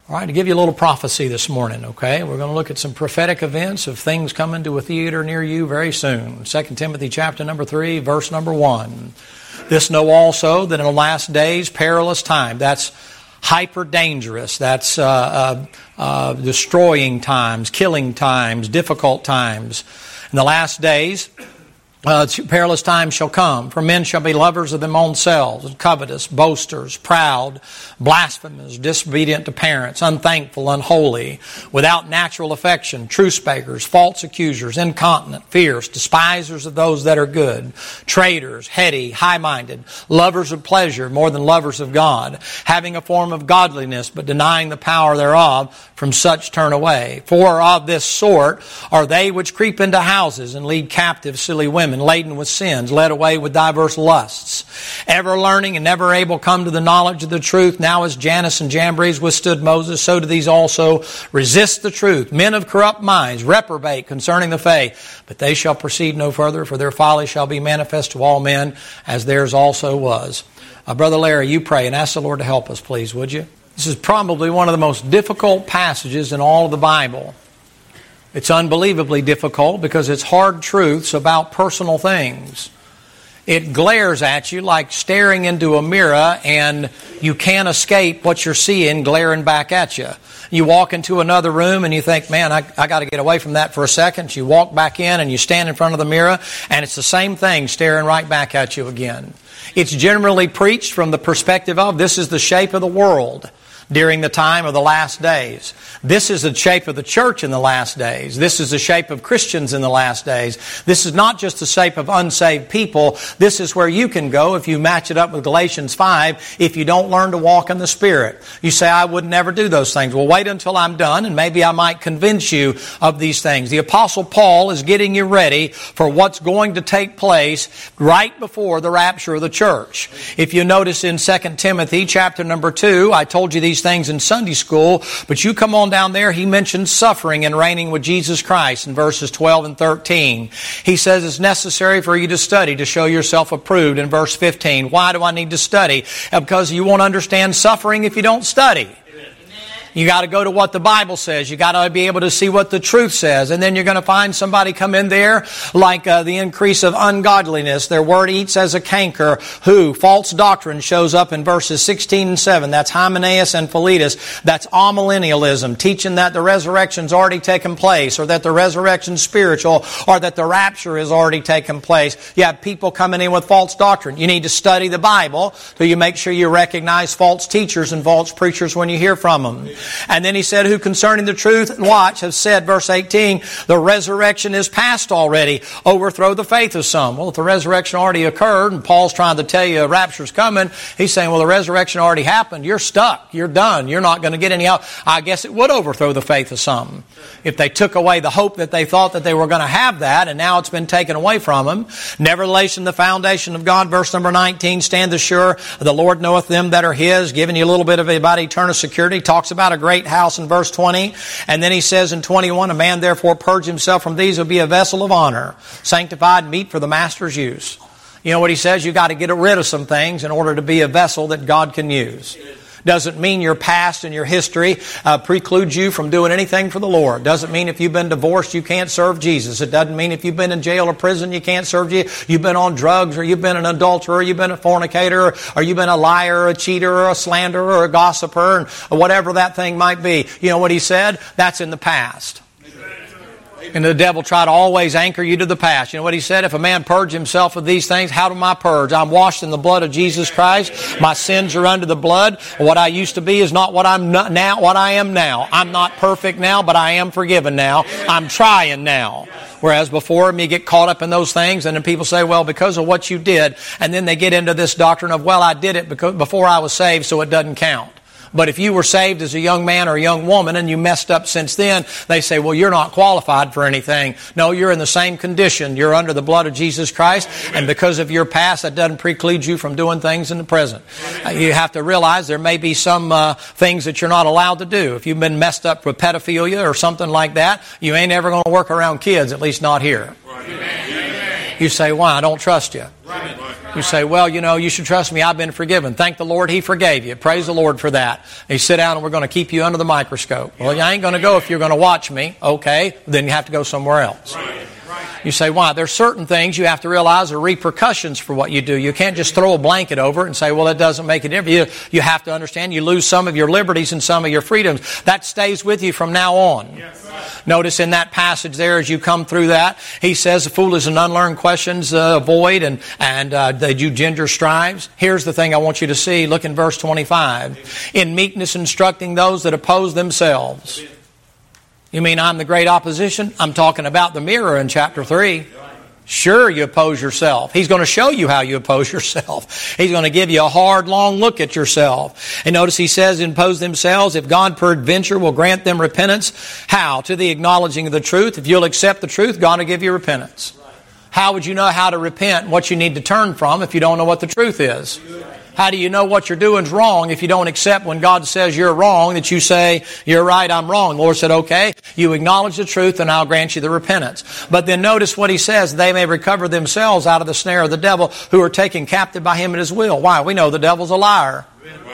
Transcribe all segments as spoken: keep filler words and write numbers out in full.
All right, to give you a little prophecy this morning, okay? We're going to look at some prophetic events of things coming to a theater near you very soon. Second Timothy chapter number three, verse number one. This know also that in the last days, perilous time. That's hyper dangerous. That's uh, uh, uh, destroying times, killing times, difficult times. In the last days, Uh, perilous times shall come, for men shall be lovers of their own selves, covetous, boasters, proud, blasphemous, disobedient to parents, unthankful, unholy, without natural affection, truce breakers, false accusers, incontinent, fierce, despisers of those that are good, traitors, heady, high-minded, lovers of pleasure more than lovers of God, having a form of godliness, but denying the power thereof, from such turn away. For of this sort are they which creep into houses and lead captive silly women, laden with sins, led away with diverse lusts, ever learning and never able come to the knowledge of the truth. Now as Jannes and Jambres withstood Moses, so do these also resist the truth. Men of corrupt minds, reprobate concerning the faith, but they shall proceed no further, for their folly shall be manifest to all men, as theirs also was. Uh, Brother Larry, you pray and ask the Lord to help us, please, would you? This is probably one of the most difficult passages in all of the Bible. It's unbelievably difficult because it's hard truths about personal things. It glares at you like staring into a mirror, and you can't escape what you're seeing glaring back at you. You walk into another room and you think, man, I, I got to get away from that for a second. You walk back in and you stand in front of the mirror, and it's the same thing staring right back at you again. It's generally preached from the perspective of this is the shape of the world during the time of the last days. This is the shape of the church in the last days. This is the shape of Christians in the last days. This is not just the shape of unsaved people. This is where you can go if you match it up with Galatians five, if you don't learn to walk in the Spirit. You say, I would never do those things. Well, wait until I'm done, and maybe I might convince you of these things. The Apostle Paul is getting you ready for what's going to take place right before the rapture of the church. If you notice in Second Timothy chapter number two, I told you these things in Sunday school, but you come on down there, he mentions suffering and reigning with Jesus Christ in verses twelve and thirteen. He says it's necessary for you to study to show yourself approved in verse fifteen. Why do I need to study? Because you won't understand suffering if you don't study. You got to go to what the Bible says. You got to be able to see what the truth says. And then you're going to find somebody come in there like uh, the increase of ungodliness. Their word eats as a canker. Who? False doctrine shows up in verses sixteen and seven. That's Hymenaeus and Philetus. That's amillennialism, teaching that the resurrection's already taken place, or that the resurrection's spiritual, or that the rapture has already taken place. You have people coming in with false doctrine. You need to study the Bible so you make sure you recognize false teachers and false preachers when you hear from them. And then he said, who concerning the truth, and watch, have said, verse eighteen, the resurrection is past already, overthrow the faith of some. Well, if the resurrection already occurred, and Paul's trying to tell you a rapture's coming, he's saying, well, the resurrection already happened. You're stuck. You're done. You're not going to get any help. I guess it would overthrow the faith of some. If they took away the hope that they thought that they were going to have that, and now it's been taken away from them. Nevertheless, in the foundation of God, verse number nineteen, stand assured, the Lord knoweth them that are His, giving you a little bit of about eternal security. Talks about a great house in verse twenty. And then he says in twenty-one, a man therefore purge himself from these will be a vessel of honor, sanctified, meet for the master's use. You know what he says? You got to get rid of some things in order to be a vessel that God can use. Doesn't mean your past and your history uh, precludes you from doing anything for the Lord. Doesn't mean if you've been divorced you can't serve Jesus. It doesn't mean if you've been in jail or prison you can't serve Jesus. You've been on drugs, or you've been an adulterer, or you've been a fornicator, or you've been a liar, or a cheater, or a slanderer, or a gossiper, and whatever that thing might be. You know what he said? That's in the past. And the devil tried to always anchor you to the past. You know what he said? If a man purge himself of these things, how do I purge? I'm washed in the blood of Jesus Christ. My sins are under the blood. What I used to be is not what I'm not now, what I am now. I'm not perfect now, but I am forgiven now. I'm trying now. Whereas before, me get caught up in those things, and then people say, well, because of what you did, and then they get into this doctrine of, well, I did it because before I was saved, so it doesn't count. But if you were saved as a young man or a young woman and you messed up since then, they say, well, you're not qualified for anything. No, you're in the same condition. You're under the blood of Jesus Christ. And because of your past, that doesn't preclude you from doing things in the present. Uh, you have to realize there may be some uh, things that you're not allowed to do. If you've been messed up with pedophilia or something like that, you ain't ever going to work around kids, at least not here. You say, why? I don't trust you. You say, well, you know, you should trust me. I've been forgiven. Thank the Lord He forgave you. Praise the Lord for that. You sit down and we're going to keep you under the microscope. Well, you ain't going to go if you're going to watch me. Okay, then you have to go somewhere else. You say, why? There's certain things you have to realize are repercussions for what you do. You can't just throw a blanket over it and say, well, it doesn't make a difference. You, you have to understand you lose some of your liberties and some of your freedoms. That stays with you from now on. Yes. Notice in that passage there, as you come through that, he says, the foolish and unlearned questions uh, avoid, and, and uh, they do ginger strives. Here's the thing I want you to see. Look in verse twenty-five. In meekness instructing those that oppose themselves. You mean I'm the great opposition? I'm talking about the mirror in chapter three. Sure, you oppose yourself. He's going to show you how you oppose yourself. He's going to give you a hard, long look at yourself. And notice he says, impose themselves, if God peradventure will grant them repentance. How? To the acknowledging of the truth. If you'll accept the truth, God will give you repentance. How would you know how to repent and what you need to turn from if you don't know what the truth is? How do you know what you're doing is wrong if you don't accept when God says you're wrong, that you say, you're right, I'm wrong? The Lord said, okay, you acknowledge the truth and I'll grant you the repentance. But then notice what He says, they may recover themselves out of the snare of the devil who are taken captive by him at his will. Why? We know the devil's a liar.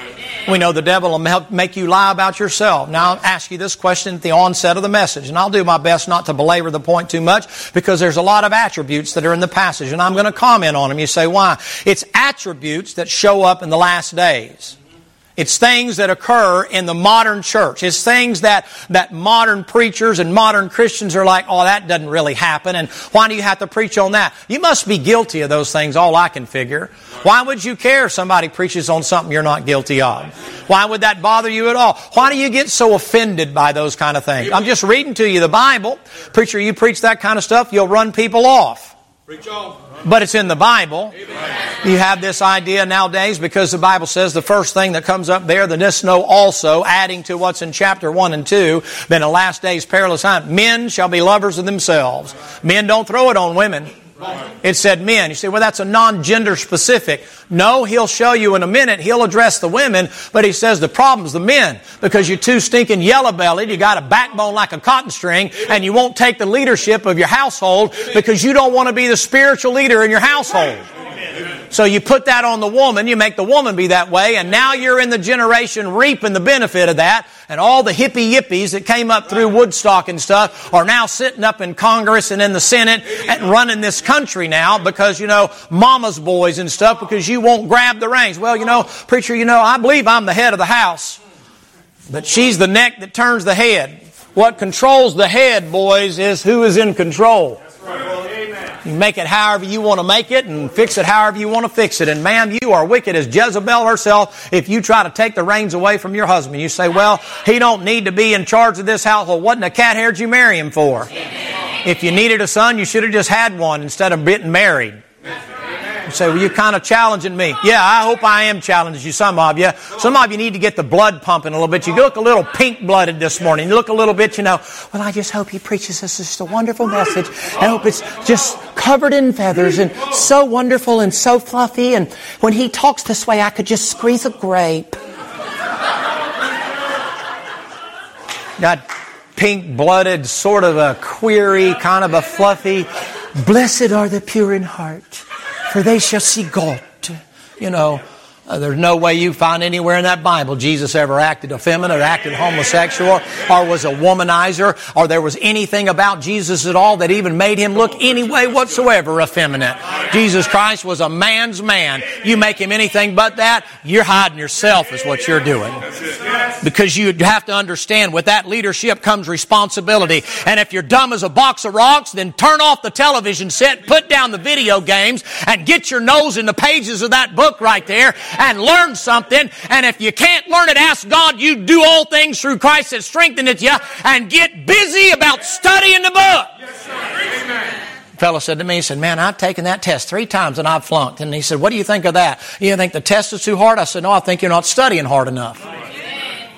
We know the devil will make you lie about yourself. Now I'll ask you this question at the onset of the message, and I'll do my best not to belabor the point too much because there's a lot of attributes that are in the passage, and I'm going to comment on them. You say, why? It's attributes that show up in the last days. It's things that occur in the modern church. It's things that, that modern preachers and modern Christians are like, oh, that doesn't really happen, and why do you have to preach on that? You must be guilty of those things, all I can figure. Why would you care if somebody preaches on something you're not guilty of? Why would that bother you at all? Why do you get so offended by those kind of things? I'm just reading to you the Bible. Preacher, you preach that kind of stuff, you'll run people off. Preach on. But it's in the Bible. Amen. You have this idea nowadays because the Bible says the first thing that comes up there, the this know also, adding to what's in chapter one and two, then the last day's perilous time. Men shall be lovers of themselves. Men don't throw it on women. It said men. You say, well, that's a non-gender specific. No, He'll show you in a minute. He'll address the women, but He says the problem's the men because you're too stinking yellow-bellied. You got a backbone like a cotton string, and you won't take the leadership of your household because you don't want to be the spiritual leader in your household. So you put that on the woman, you make the woman be that way, and now you're in the generation reaping the benefit of that, and all the hippie yippies that came up through Woodstock and stuff are now sitting up in Congress and in the Senate and running this country now because, you know, mama's boys and stuff because you won't grab the reins. Well, you know, preacher, you know, I believe I'm the head of the house, but she's the neck that turns the head. What controls the head, boys, is who is in control. You make it however you want to make it and fix it however you want to fix it. And ma'am, you are wicked as Jezebel herself if you try to take the reins away from your husband. You say, well, he don't need to be in charge of this household. What in the cat hair did you marry him for? If you needed a son, you should have just had one instead of getting married. You say, well, you're kind of challenging me. Yeah, I hope I am challenging you, some of you. Some of you need to get the blood pumping a little bit. You look a little pink-blooded this morning. You look a little bit, you know, well, I just hope he preaches us just a wonderful message. I hope it's just covered in feathers and so wonderful and so fluffy. And when he talks this way, I could just squeeze a grape. Got pink-blooded, sort of a query, kind of a fluffy. Blessed are the pure in heart, for they shall see God. You know, uh, there's no way you find anywhere in that Bible Jesus ever acted effeminate or acted homosexual or was a womanizer or there was anything about Jesus at all that even made Him look any way whatsoever effeminate. Jesus Christ was a man's man. You make Him anything but that, you're hiding yourself is what you're doing. Because you have to understand with that leadership comes responsibility. And if you're dumb as a box of rocks, then turn off the television set, put down the video games, and get your nose in the pages of that book right there and learn something. And if you can't learn it, ask God, you do all things through Christ that strengtheneth you, and get busy about studying the book. Yes, sir. Amen. A fellow said to me, he said, man, I've taken that test three times and I've flunked. And he said, what do you think of that? You think the test is too hard? I said, no, I think you're not studying hard enough.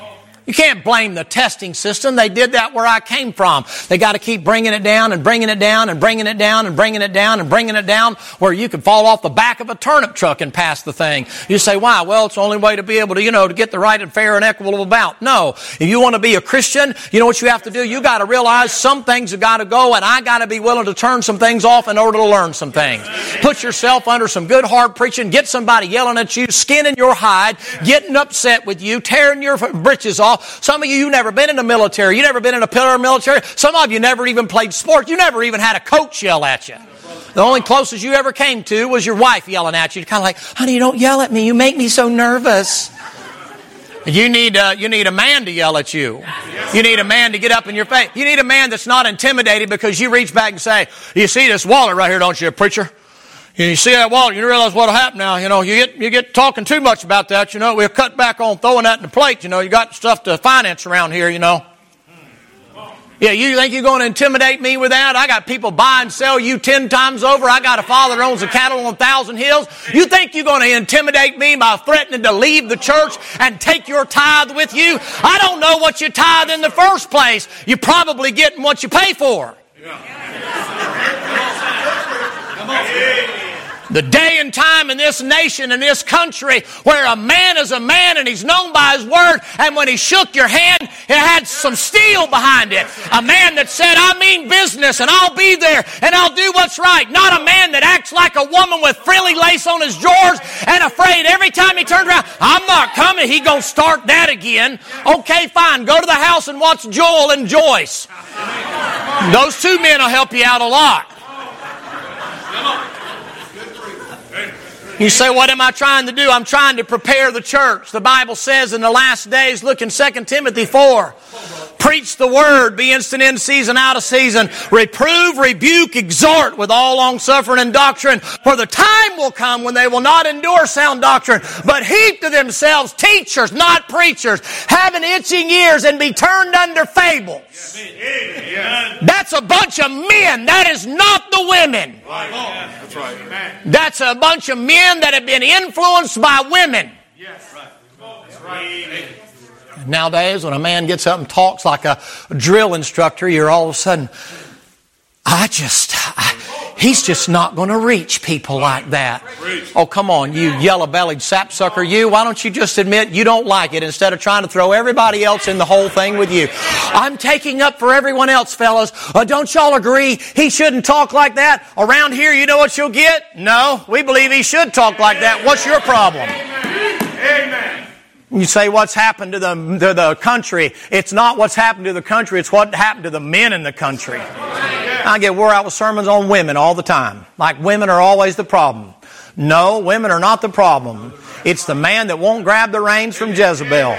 You can't blame the testing system. They did that where I came from. They got to keep bringing it down and bringing it down and bringing it down and bringing it down and bringing it down where you could fall off the back of a turnip truck and pass the thing. You say, why? Well, it's the only way to be able to, you know, to get the right and fair and equitable bout. No. If you want to be a Christian, you know what you have to do? You got to realize some things have got to go, and I got to be willing to turn some things off in order to learn some things. Put yourself under some good hard preaching. Get somebody yelling at you, skinning your hide, getting upset with you, tearing your britches off. Some of you, you've never been in the military. You've never been in a pillar of military. Some of you never even played sports. You never even had a coach yell at you. The only closest you ever came to was your wife yelling at you. You're kind of like, honey, don't yell at me. You make me so nervous. You need, uh, you need a man to yell at you. You need a man to get up in your face. You need a man that's not intimidated because you reach back and say, you see this wallet right here, don't you, preacher? You see that wallet, you realize what'll happen now. You know, you get you get talking too much about that, you know. We'll cut back on throwing that in the plate, you know. You got stuff to finance around here, you know. Yeah, you think you're going to intimidate me with that? I got people buy and sell you ten times over. I got a father that owns a cattle on a thousand hills. You think you're going to intimidate me by threatening to leave the church and take your tithe with you? I don't know what you tithe in the first place. You're probably getting what you pay for. The day and time in this nation, in this country, where a man is a man and he's known by his word, and when he shook your hand, it had some steel behind it. A man that said, I mean business, and I'll be there, and I'll do what's right. Not a man that acts like a woman with frilly lace on his drawers and afraid every time he turns around, I'm not coming, he gonna start that again. Okay, fine, go to the house and watch Joel and Joyce. Those two men will help you out a lot. You say, what am I trying to do? I'm trying to prepare the church. The Bible says in the last days, look in Second Timothy four, preach the word, be instant in season, out of season, reprove, rebuke, exhort with all long-suffering and doctrine. For the time will come when they will not endure sound doctrine, but heap to themselves teachers, not preachers, having itching ears and be turned under fables. That's a bunch of men. That is not the women. That's right. That's a bunch of men that have been influenced by women. Yes. That's right. Nowadays, when a man gets up and talks like a drill instructor, you're all of a sudden, I just, I, he's just not going to reach people like that. Oh, come on, you yellow-bellied sapsucker, you. Why don't you just admit you don't like it instead of trying to throw everybody else in the whole thing with you? I'm taking up for everyone else, fellas. Uh, don't y'all agree he shouldn't talk like that? Around here, you know what you'll get? No, we believe he should talk like that. What's your problem? Amen. You say, what's happened to the, to the country? It's not what's happened to the country. It's what happened to the men in the country. I get wore out with sermons on women all the time. Like women are always the problem. No, women are not the problem. It's the man that won't grab the reins from Jezebel.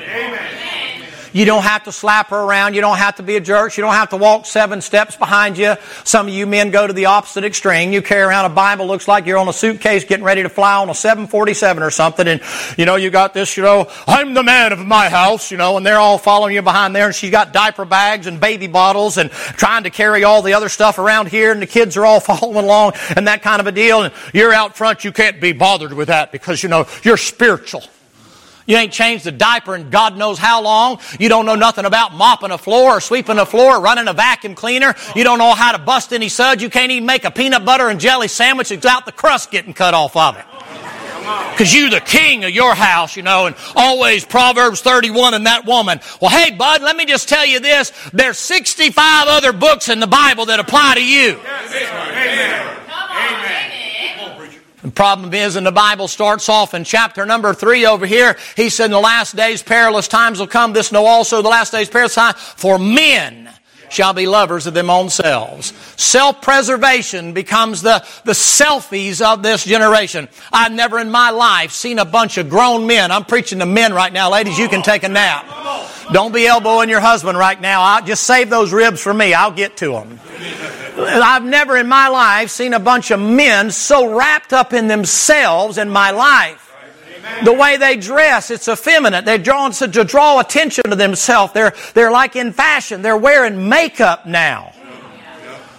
You don't have to slap her around. You don't have to be a jerk. You don't have to walk seven steps behind you. Some of you men go to the opposite extreme. You carry around a Bible, looks like you're on a suitcase getting ready to fly on a seven forty-seven or something. And, you know, you got this, you know, I'm the man of my house, you know, and they're all following you behind there. And she's got diaper bags and baby bottles and trying to carry all the other stuff around here. And the kids are all following along and that kind of a deal. And you're out front. You can't be bothered with that because, you know, you're spiritual. You ain't changed the diaper in God knows how long. You don't know nothing about mopping a floor or sweeping a floor or running a vacuum cleaner. You don't know how to bust any suds. You can't even make a peanut butter and jelly sandwich without the crust getting cut off of it. Because you the king of your house, you know, and always Proverbs thirty-one and that woman. Well, hey, bud, let me just tell you this. There's sixty-five other books in the Bible that apply to you. Amen. Amen. The problem is, and the Bible starts off in chapter number three over here, he said, in the last days perilous times will come. This know also the last days perilous times. For men shall be lovers of them own selves. Self-preservation becomes the, the selfies of this generation. I've never in my life seen a bunch of grown men. I'm preaching to men right now. Ladies, you can take a nap. Don't be elbowing your husband right now. I'll just save those ribs for me. I'll get to them. I've never in my life seen a bunch of men so wrapped up in themselves in my life. The way they dress, it's effeminate. They're drawn to, to draw attention to themselves. They're, they're like in fashion. They're wearing makeup now.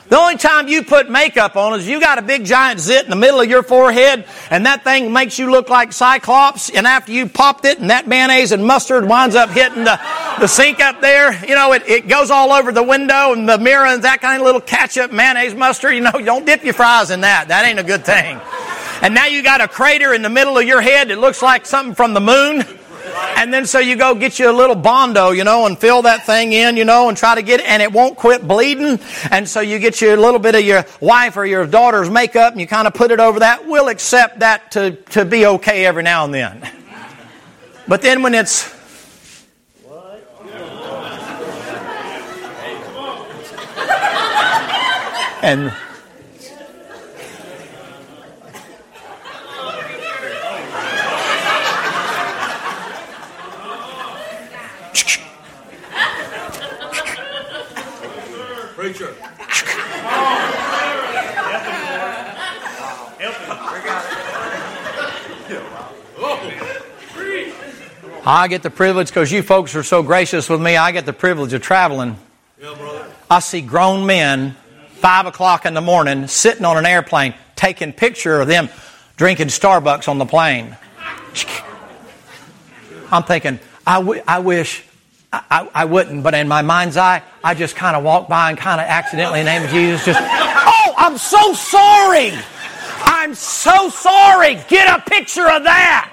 The only time you put makeup on is you got a big giant zit in the middle of your forehead and that thing makes you look like Cyclops, and after you popped it and that mayonnaise and mustard winds up hitting the, the sink up there, you know, it, it goes all over the window and the mirror and that kind of little ketchup, mayonnaise, mustard, you know, don't dip your fries in that. That ain't a good thing. And now you got a crater in the middle of your head that looks like something from the moon. And then so you go get you a little Bondo, you know, and fill that thing in, you know, and try to get it, and it won't quit bleeding. And so you get you a little bit of your wife or your daughter's makeup and you kind of put it over that. We'll accept that to, to be okay every now and then. But then when it's... And... Preacher. I get the privilege, because you folks are so gracious with me, I get the privilege of traveling. Yeah, brother. I see grown men, five o'clock in the morning, sitting on an airplane, taking picture of them drinking Starbucks on the plane. I'm thinking, I, w- I wish... I, I wouldn't, but in my mind's eye, I just kind of walked by and kind of accidentally, in the name of Jesus, just, oh, I'm so sorry. I'm so sorry. Get a picture of that.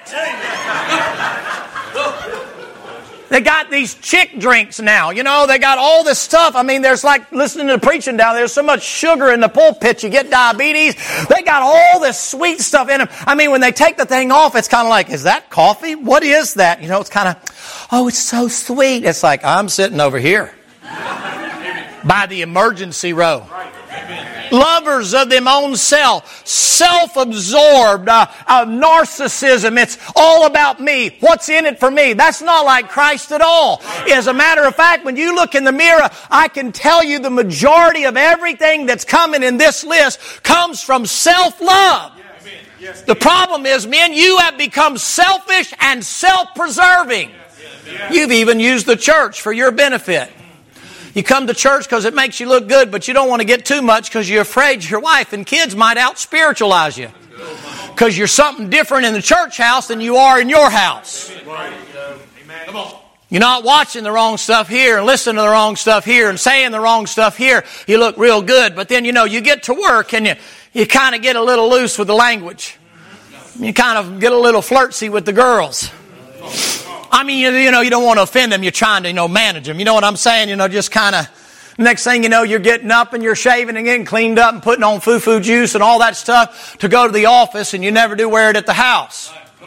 They got these chick drinks now. You know, they got all this stuff. I mean, there's like listening to the preaching down there. There's so much sugar in the pulpit, you get diabetes. They got all this sweet stuff in them. I mean, when they take the thing off, it's kind of like, is that coffee? What is that? You know, it's kind of, oh, it's so sweet. It's like, I'm sitting over here by the emergency row. Lovers of them own self, self-absorbed, uh, uh, narcissism. It's all about me. What's in it for me? That's not like Christ at all. As a matter of fact, when you look in the mirror, I can tell you the majority of everything that's coming in this list comes from self-love. The problem is, men, you have become selfish and self-preserving. You've even used the church for your benefit. You come to church because it makes you look good, but you don't want to get too much because you're afraid your wife and kids might out-spiritualize you. Because you're something different in the church house than you are in your house. You're not watching the wrong stuff here and listening to the wrong stuff here and saying the wrong stuff here. You look real good, but then, you know, you get to work and you, you kind of get a little loose with the language. You kind of get a little flirty with the girls. I mean, you, you know, you don't want to offend them. You're trying to, you know, manage them. You know what I'm saying? You know, just kind of, next thing you know, you're getting up and you're shaving and getting cleaned up and putting on foo-foo juice and all that stuff to go to the office, and you never do wear it at the house.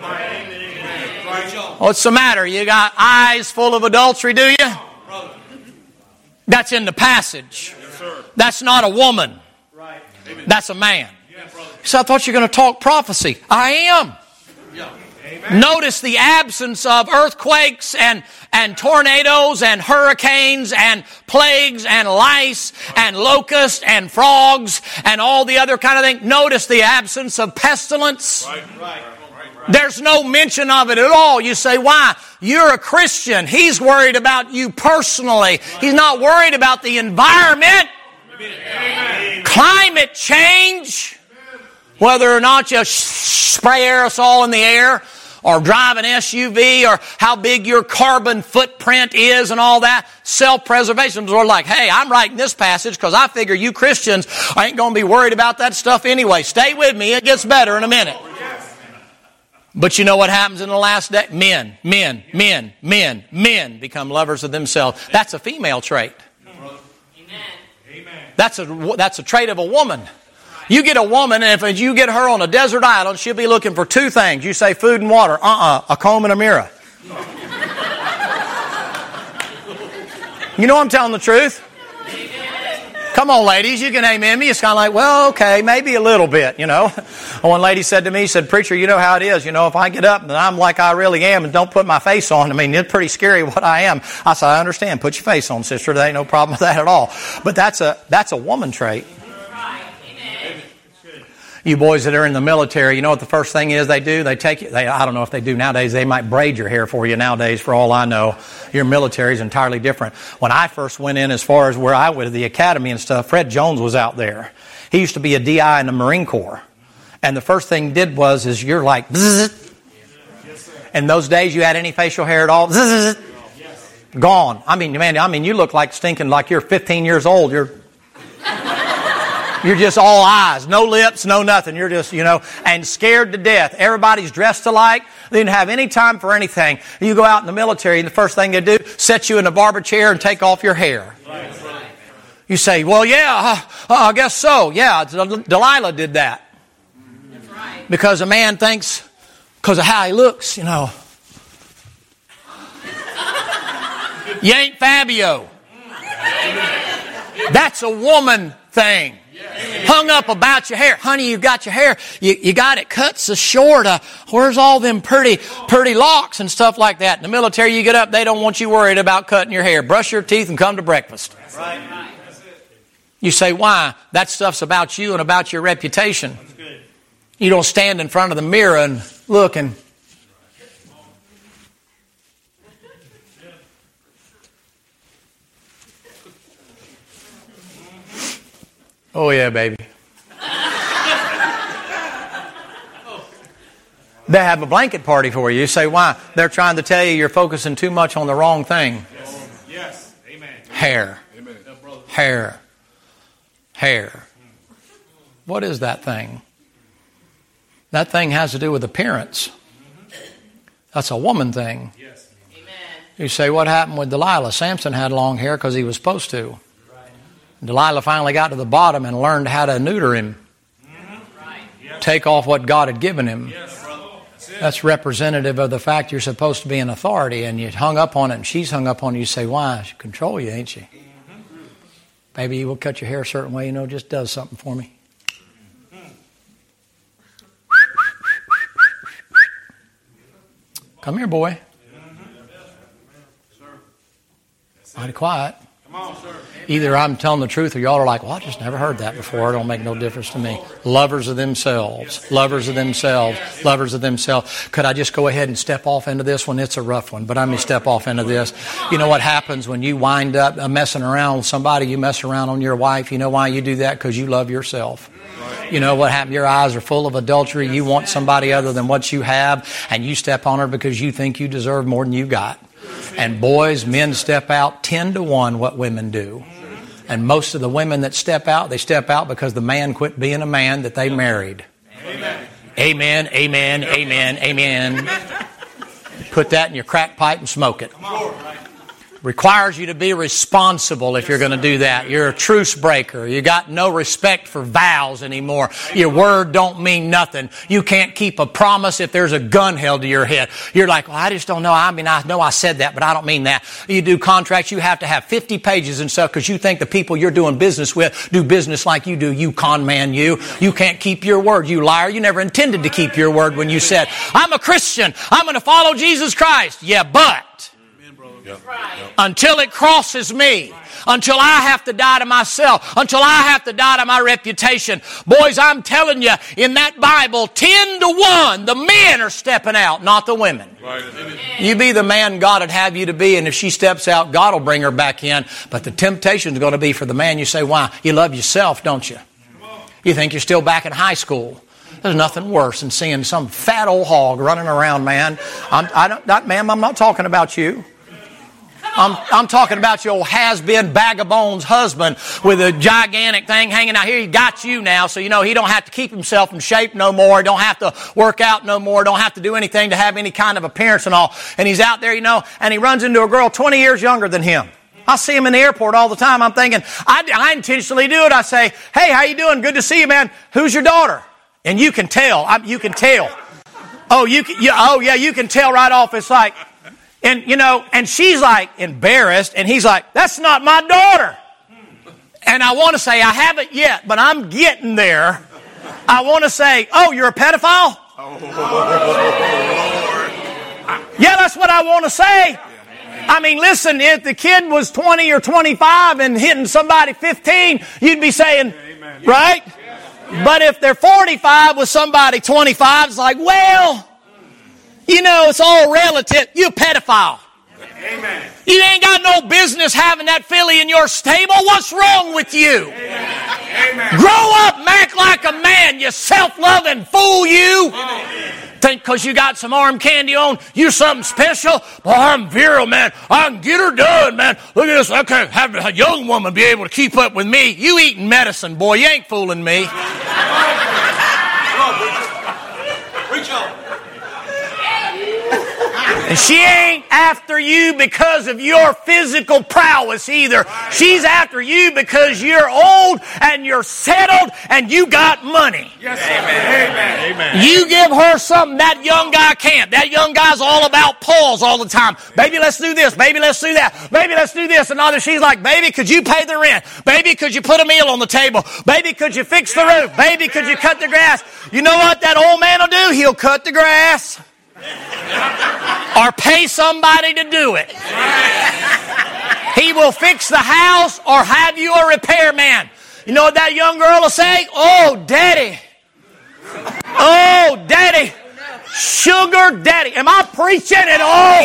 What's the matter? You got eyes full of adultery, do you? That's in the passage. That's not a woman. That's a man. So I thought you were going to talk prophecy. I am. Amen. Notice the absence of earthquakes and, and tornadoes and hurricanes and plagues and lice and locusts and frogs and all the other kind of things. Notice the absence of pestilence. Right, right, right, right. There's no mention of it at all. You say, why? You're a Christian. He's worried about you personally. He's not worried about the environment. Amen. Climate change. Whether or not you spray aerosol in the air or drive an S U V or how big your carbon footprint is and all that. Self-preservation. We're like, hey, I'm writing this passage because I figure you Christians ain't going to be worried about that stuff anyway. Stay with me. It gets better in a minute. But you know what happens in the last day? Men, men, men, men, men become lovers of themselves. That's a female trait. That's a, that's a trait of a woman. You get a woman, and if you get her on a desert island, she'll be looking for two things. You say food and water. Uh-uh, a comb and a mirror. You know I'm telling the truth. Come on, ladies, you can amen me. It's kind of like, well, okay, maybe a little bit, you know. One lady said to me, said, preacher, you know how it is. You know, if I get up and I'm like I really am and don't put my face on, I mean, it's pretty scary what I am. I said, I understand. Put your face on, sister. There ain't no problem with that at all. But that's a that's a woman trait. You boys that are in the military, you know what the first thing is they do? They take you, they, I don't know if they do nowadays, they might braid your hair for you nowadays, for all I know. Your military is entirely different. When I first went in, as far as where I went to the academy and stuff, Fred Jones was out there. He used to be a D I in the Marine Corps. And the first thing he did was, is you're like, bzzz. In those days you had any facial hair at all? Bzzz. Gone. I mean, man, I mean, you look like stinking like you're fifteen years old. You're... You're just all eyes, no lips, no nothing. You're just, you know, and scared to death. Everybody's dressed alike. They didn't have any time for anything. You go out in the military, and the first thing they do, set you in a barber chair and take off your hair. Right. You say, well, yeah, uh, I guess so. Yeah, Delilah did that. That's right. Because a man thinks, because of how he looks, you know, you ain't Fabio. That's a woman thing. Hung up about your hair. Honey, you got your hair. You, you got it cut so short. Uh, where's all them pretty, pretty locks and stuff like that? In the military, you get up, they don't want you worried about cutting your hair. Brush your teeth and come to breakfast. Right. You say, why? That stuff's about you and about your reputation. You don't stand in front of the mirror and look and... Oh, yeah, baby. They have a blanket party for you. You say, why? They're trying to tell you you're focusing too much on the wrong thing. Yes. Yes. Amen. Hair. Amen. Hair. Hair. What is that thing? That thing has to do with appearance. That's a woman thing. Yes. Amen. You say, what happened with Delilah? Samson had long hair because he was supposed to. Delilah finally got to the bottom and learned how to neuter him. Right. Take off what God had given him. Yes, brother. That's it. That's representative of the fact you're supposed to be an authority, and you hung up on it, and she's hung up on you. You say, why? She control you, ain't she? Mm-hmm. Baby, you will cut your hair a certain way, you know, just does something for me. Mm-hmm. Come here, boy. Mm-hmm. Mighty quiet. Come on, sir. Either I'm telling the truth or y'all are like, well, I just never heard that before. It don't make no difference to me. Lovers of themselves. Lovers of themselves. Lovers of themselves. Could I just go ahead and step off into this one? It's a rough one, but I'm going to step off into this. You know what happens when you wind up messing around with somebody? You mess around on your wife. You know why you do that? Because you love yourself. You know what happened? Your eyes are full of adultery. You want somebody other than what you have, and you step on her because you think you deserve more than you got. And boys, men step out ten to one what women do. And most of the women that step out, they step out because the man quit being a man that they married. Amen. Amen, amen, amen, amen. Put that in your crack pipe and smoke it. Requires you to be responsible if you're going to do that. You're a truce breaker. You got no respect for vows anymore. Your word don't mean nothing. You can't keep a promise if there's a gun held to your head. You're like, well, I just don't know. I mean, I know I said that, but I don't mean that. You do contracts, you have to have fifty pages and stuff because you think the people you're doing business with do business like you do. You con man, you. You can't keep your word, you liar. You never intended to keep your word when you said, I'm a Christian. I'm going to follow Jesus Christ. Yeah, but... Yep. Right. Until it crosses me, until I have to die to myself, until I have to die to my reputation. Boys, I'm telling you, in that Bible, ten to one, the men are stepping out, not the women. Right. You be the man God would have you to be, and if she steps out, God will bring her back in. But the temptation is going to be for the man. You say, why? You love yourself, don't you? You think you're still back in high school. There's nothing worse than seeing some fat old hog running around, man. I'm, I don't, not, ma'am, I'm not talking about you. I'm, I'm talking about your old has-been bag of bones husband with a gigantic thing hanging out here. He got you now, so you know he don't have to keep himself in shape no more. Don't have to work out no more. Don't have to do anything to have any kind of appearance and all. And he's out there, you know, and he runs into a girl twenty years younger than him. I see him in the airport all the time. I'm thinking, I, I intentionally do it. I say, hey, how you doing? Good to see you, man. Who's your daughter? And you can tell. I, you can tell. Oh, you can, you, oh yeah, you can tell right off. It's like... And, you know, and she's like embarrassed, and he's like, that's not my daughter. And I want to say, I haven't yet, but I'm getting there. I want to say, oh, you're a pedophile? Oh, yeah, that's what I want to say. I mean, listen, if the kid was twenty or twenty-five and hitting somebody fifteen, you'd be saying, right? But if they're forty-five with somebody twenty-five, it's like, well, you know, it's all relative. You're a pedophile. Amen. You ain't got no business having that filly in your stable. What's wrong with you? Amen. Grow up and act like a man, you self-loving fool, you. Amen. Think because you got some arm candy on, you're something special? Boy, I'm virile, man. I can get her done, man. Look at this. I can't have a young woman be able to keep up with me. You eating medicine, boy. You ain't fooling me. Reach on. And she ain't after you because of your physical prowess either. She's after you because you're old and you're settled and you got money. Yes, amen. Amen. You give her something that young guy can't. That young guy's all about pause all the time. Baby, let's do this. Baby, let's do that. Baby, let's do this. And other, she's like, baby, could you pay the rent? Baby, could you put a meal on the table? Baby, could you fix the roof? Baby, could you cut the grass? You know what that old man will do? He'll cut the grass. Or pay somebody to do it. He will fix the house or have you a repairman. You know what that young girl will say? Oh, daddy. Oh, daddy. Sugar daddy. Am I preaching at all?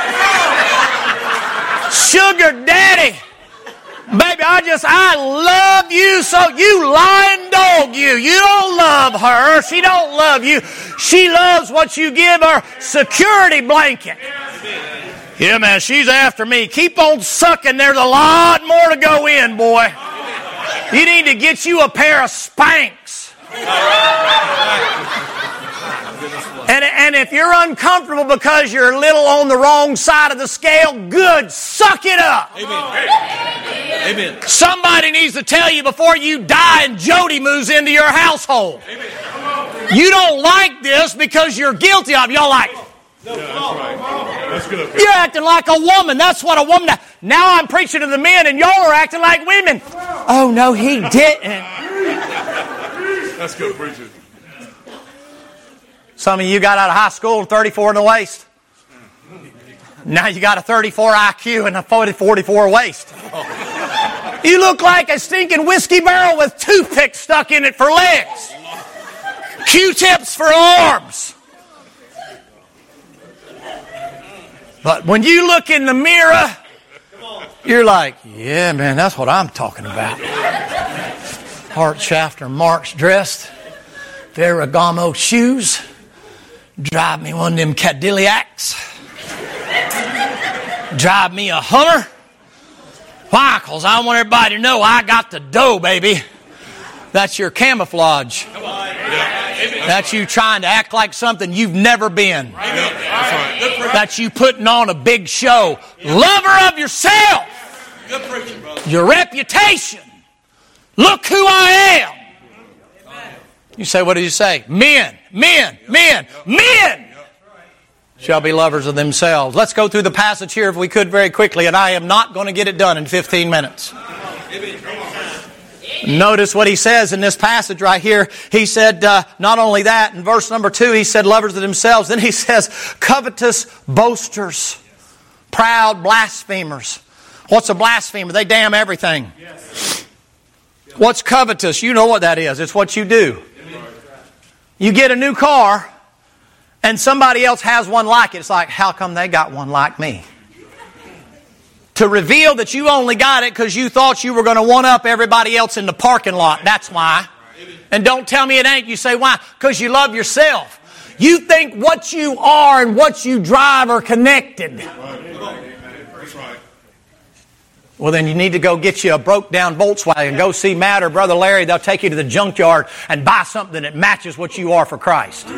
Sugar daddy. Baby, I just, I love you so, you lying dog you. You don't love her. She don't love you. She loves what you give her. Security blanket. Yeah, man, she's after me. Keep on sucking. There's a lot more to go in, boy. You need to get you a pair of Spanx. And, and if you're uncomfortable because you're a little on the wrong side of the scale, good, suck it up. Amen. Amen. Somebody needs to tell you before you die and Jody moves into your household. Amen. You don't like this because you're guilty of it. Y'all like, No, that's right. That's good. you're acting like a woman. That's what a woman does. Now I'm preaching to the men and y'all are acting like women. Oh, no, he didn't. That's good preaching. Some of you got out of high school thirty-four in the waist. Now you got a thirty-four I Q and a forty-four waist. You look like a stinking whiskey barrel with toothpicks stuck in it for legs. Q-tips for arms. But when you look in the mirror, you're like, yeah, man, that's what I'm talking about. Hart Shafter Marks dressed, Ferragamo shoes, drive me one of them Cadillacs, drive me a Hummer. Why? Because I want everybody to know I got the dough, baby. That's your camouflage. That's you trying to act like something you've never been. That's you putting on a big show. Lover of yourself. Your reputation. Look who I am. You say, what did you say? Men, men, men, men shall be lovers of themselves. Let's go through the passage here if we could very quickly, and I am not going to get it done in fifteen minutes. Notice what he says in this passage right here. He said, uh, not only that, in verse number two, he said lovers of themselves. Then he says covetous boasters, proud blasphemers. What's a blasphemer? They damn everything. What's covetous? You know what that is. It's what you do. You get a new car and somebody else has one like it. It's like, how come they got one like me? To reveal that you only got it because you thought you were going to one-up everybody else in the parking lot. That's why. And don't tell me it ain't. You say, why? Because you love yourself. You think what you are and what you drive are connected. Well, then you need to go get you a broke-down Volkswagen. Go see Matt or Brother Larry. They'll take you to the junkyard and buy something that matches what you are for Christ.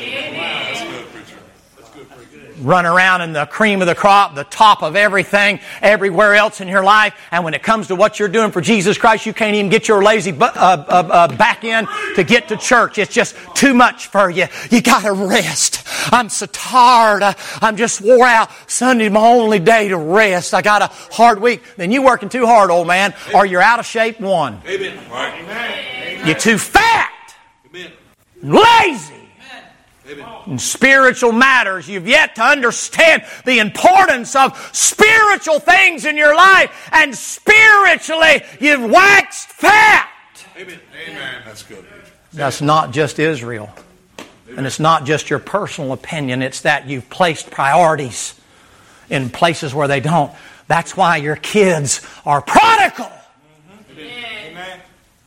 Run around in the cream of the crop, the top of everything, everywhere else in your life. And when it comes to what you're doing for Jesus Christ, you can't even get your lazy bu- uh, uh, uh, back in to get to church. It's just too much for you. You got to rest. I'm so tired. I, I'm just wore out. Sunday's my only day to rest. I got a hard week. Then you're working too hard, old man, or you're out of shape, one. Amen. Amen. You're too fat. Amen. Lazy. Amen. In spiritual matters, you've yet to understand the importance of spiritual things in your life, and spiritually you've waxed fat. Amen. Amen. That's good. That's not just Israel. And it's not just your personal opinion. It's that you've placed priorities in places where they don't. That's why your kids are prodigal. Amen.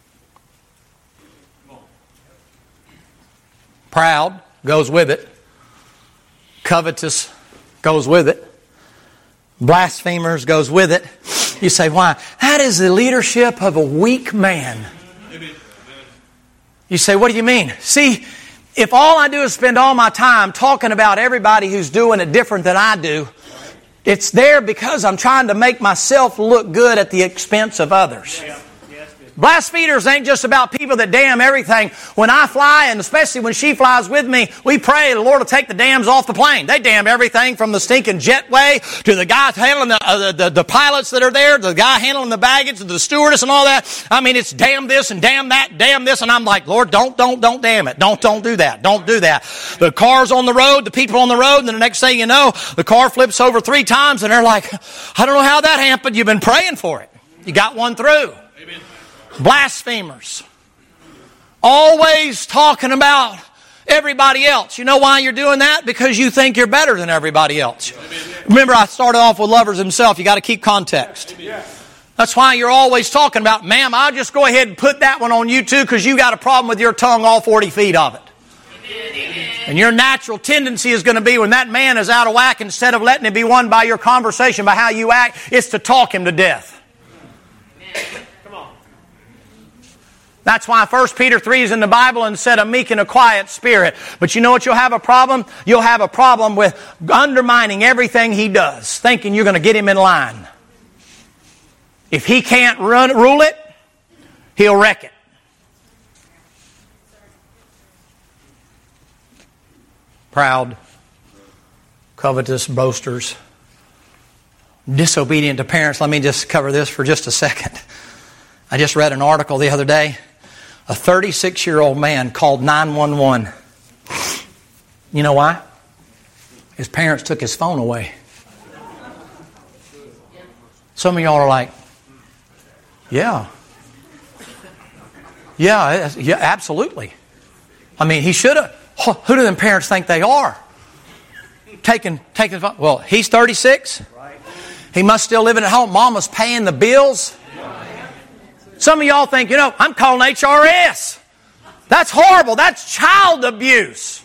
Proud goes with it. Covetous goes with it. Blasphemers goes with it. You say, why? That is the leadership of a weak man. You say, what do you mean? See, if all I do is spend all my time talking about everybody who's doing it different than I do, it's there because I'm trying to make myself look good at the expense of others. Blasphemers ain't just about people that damn everything. When I fly, and especially when she flies with me, we pray the Lord will take the dams off the plane. They damn everything from the stinking jetway to the guys handling the, uh, the, the pilots that are there, the guy handling the baggage, to the stewardess and all that. I mean, it's damn this and damn that, damn this. And I'm like, Lord, don't, don't, don't damn it. Don't, don't do that. Don't do that. The car's on the road, the people on the road, and then the next thing you know, the car flips over three times and they're like, I don't know how that happened. You've been praying for it. You got one through. Amen. Blasphemers. Always talking about everybody else. You know why you're doing that? Because you think you're better than everybody else. Remember, I started off with lovers himself. You got to keep context. That's why you're always talking about, ma'am, I'll just go ahead and put that one on you too because you got a problem with your tongue all forty feet of it. And your natural tendency is going to be when that man is out of whack, instead of letting him be won by your conversation, by how you act, it's to talk him to death. That's why First Peter three is in the Bible and said a meek and a quiet spirit. But you know what you'll have a problem? You'll have a problem with undermining everything he does, thinking you're going to get him in line. If he can't run, rule it, he'll wreck it. Proud, covetous, boasters, disobedient to parents. Let me just cover this for just a second. I just read an article the other day. A thirty-six-year-old man called nine one one. You know why? His parents took his phone away. Some of y'all are like, yeah. Yeah, yeah, absolutely. I mean, he should have. Who do them parents think they are? Taking, taking. Well, he's thirty-six. He must still living at home. Mama's paying the bills. Some of y'all think, you know, I'm calling H R S. That's horrible. That's child abuse.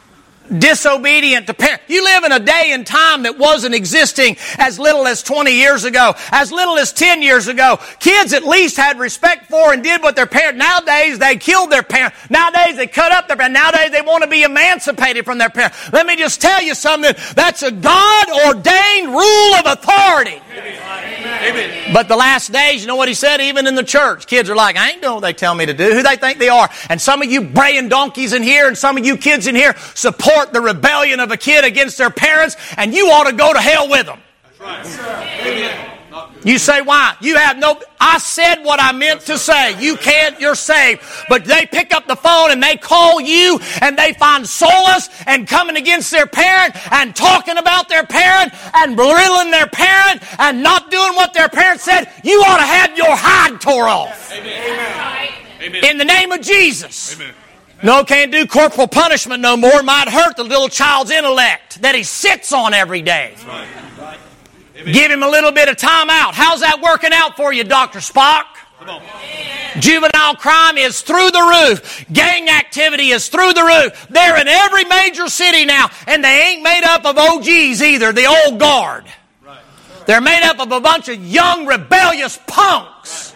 Disobedient to parents. You live in a day and time that wasn't existing as little as twenty years ago, as little as ten years ago. Kids at least had respect for and did what their parents. Nowadays, they killed their parents. Nowadays, they cut up their parents. Nowadays, they want to be emancipated from their parents. Let me just tell you something. That's a God-ordained rule of authority. Amen. But the last days, you know what he said? Even in the church, kids are like, I ain't doing what they tell me to do. Who they think they are? And some of you braying donkeys in here and some of you kids in here support the rebellion of a kid against their parents, and you ought to go to hell with them. That's right. Amen. You say, why? You have no... I said what I meant to say. You can't, you're saved. But they pick up the phone and they call you and they find solace and coming against their parent and talking about their parent and belittling their parent and not doing what their parent said. You ought to have your hide tore off. Amen. Amen. In the name of Jesus. Amen. No, can't do corporal punishment no more. It might hurt the little child's intellect that he sits on every day. That's right. Give him a little bit of time out. How's that working out for you, Doctor Spock? Come on. Juvenile crime is through the roof. Gang activity is through the roof. They're in every major city now, and they ain't made up of O Gs either, the old guard. They're made up of a bunch of young, rebellious punks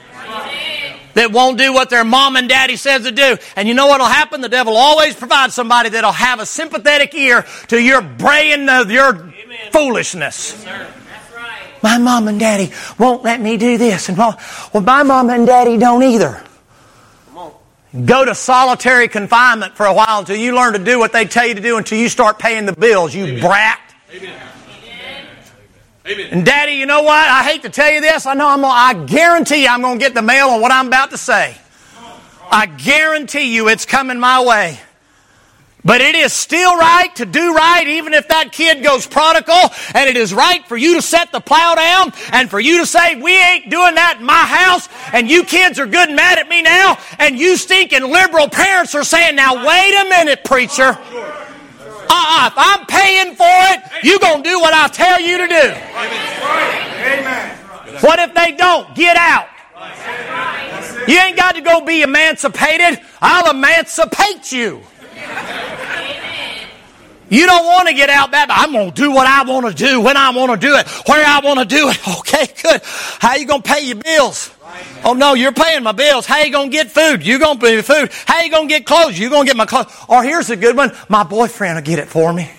that won't do what their mom and daddy says to do. And you know what will happen? The devil will always provide somebody that will have a sympathetic ear to your braying of your Amen. Foolishness. Yes, my mom and daddy won't let me do this. And well, my mom and daddy don't either. Go to solitary confinement for a while until you learn to do what they tell you to do, until you start paying the bills, you Amen. Brat. Amen. Amen. And Daddy, you know what? I hate to tell you this. I know I'm gonna, I guarantee you I'm going to get the mail on what I'm about to say. I guarantee you it's coming my way. But it is still right to do right even if that kid goes prodigal, and it is right for you to set the plow down and for you to say, we ain't doing that in my house, and you kids are good and mad at me now, and you stinking liberal parents are saying, now wait a minute, preacher. Uh-uh, if I'm paying for it, you're going to do what I tell you to do. Amen. What if they don't? Get out. You ain't got to go be emancipated. I'll emancipate you. You don't want to get out that, I'm going to do what I want to do, when I want to do it, where I want to do it. Okay, good. How you going to pay your bills? Oh, no, you're paying my bills. How you going to get food? You're going to pay food. How you going to get clothes? You're going to get my clothes. Or here's a good one. My boyfriend will get it for me.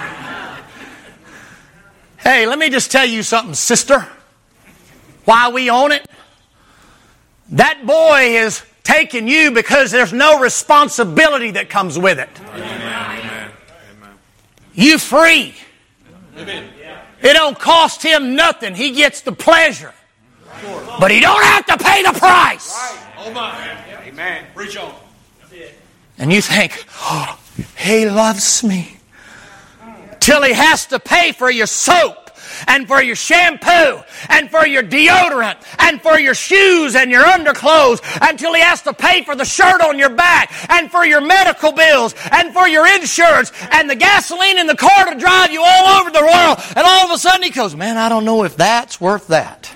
Hey, let me just tell you something, sister. Why we own it? That boy is taking you because there's no responsibility that comes with it. Amen. You free. Amen. It don't cost him nothing. He gets the pleasure. But he don't have to pay the price. Oh my. Amen. Preach on. And you think, oh, he loves me. Till he has to pay for your soap, and for your shampoo, and for your deodorant, and for your shoes and your underclothes, until he has to pay for the shirt on your back, and for your medical bills, and for your insurance, and the gasoline in the car to drive you all over the world. And all of a sudden he goes, man, I don't know if that's worth that.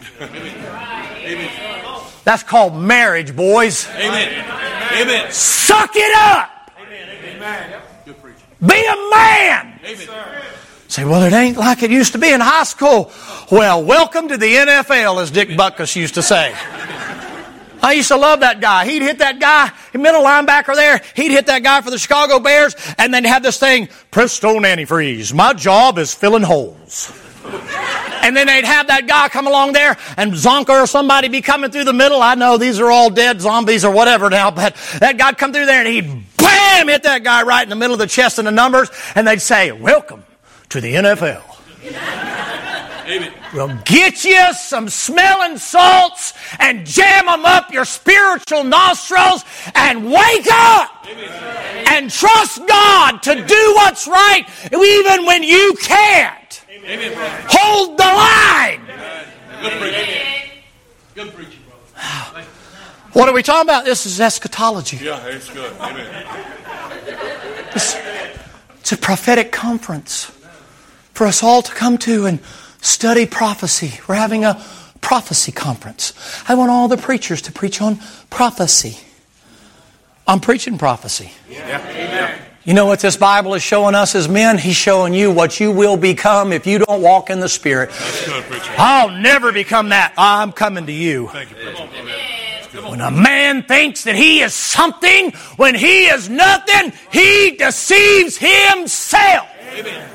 Amen. That's called marriage, boys. Amen. Amen. Suck it up. Amen. Good preaching. Be a man. Amen. Say, well, it ain't like it used to be in high school. Well, welcome to the N F L, as Dick Butkus used to say. I used to love that guy. He'd hit that guy, the middle linebacker there. He'd hit that guy for the Chicago Bears, and then have this thing, Presto antifreeze. My job is filling holes. And then they'd have that guy come along there, and Zonka or somebody be coming through the middle. I know these are all dead zombies or whatever now, but that guy'd come through there, and he'd bam, hit that guy right in the middle of the chest and the numbers, and they'd say, welcome to the N F L. Amen. We'll get you some smelling salts and jam them up your spiritual nostrils and wake up. Amen. And trust God to do what's right even when you can't. Amen. Hold the line. Amen. Good preaching. Good preaching, brother. What are we talking about? This is eschatology. Yeah, it's good. Amen. It's, it's a prophetic conference for us all to come to and study prophecy. We're having a prophecy conference. I want all the preachers to preach on prophecy. I'm preaching prophecy. Yeah. Amen. You know what this Bible is showing us as men? He's showing you what you will become if you don't walk in the Spirit. That's good, preacher. I'll never become that. I'm coming to you. Thank you, preacher. Amen. When a man thinks that he is something, when he is nothing, he deceives himself. Amen.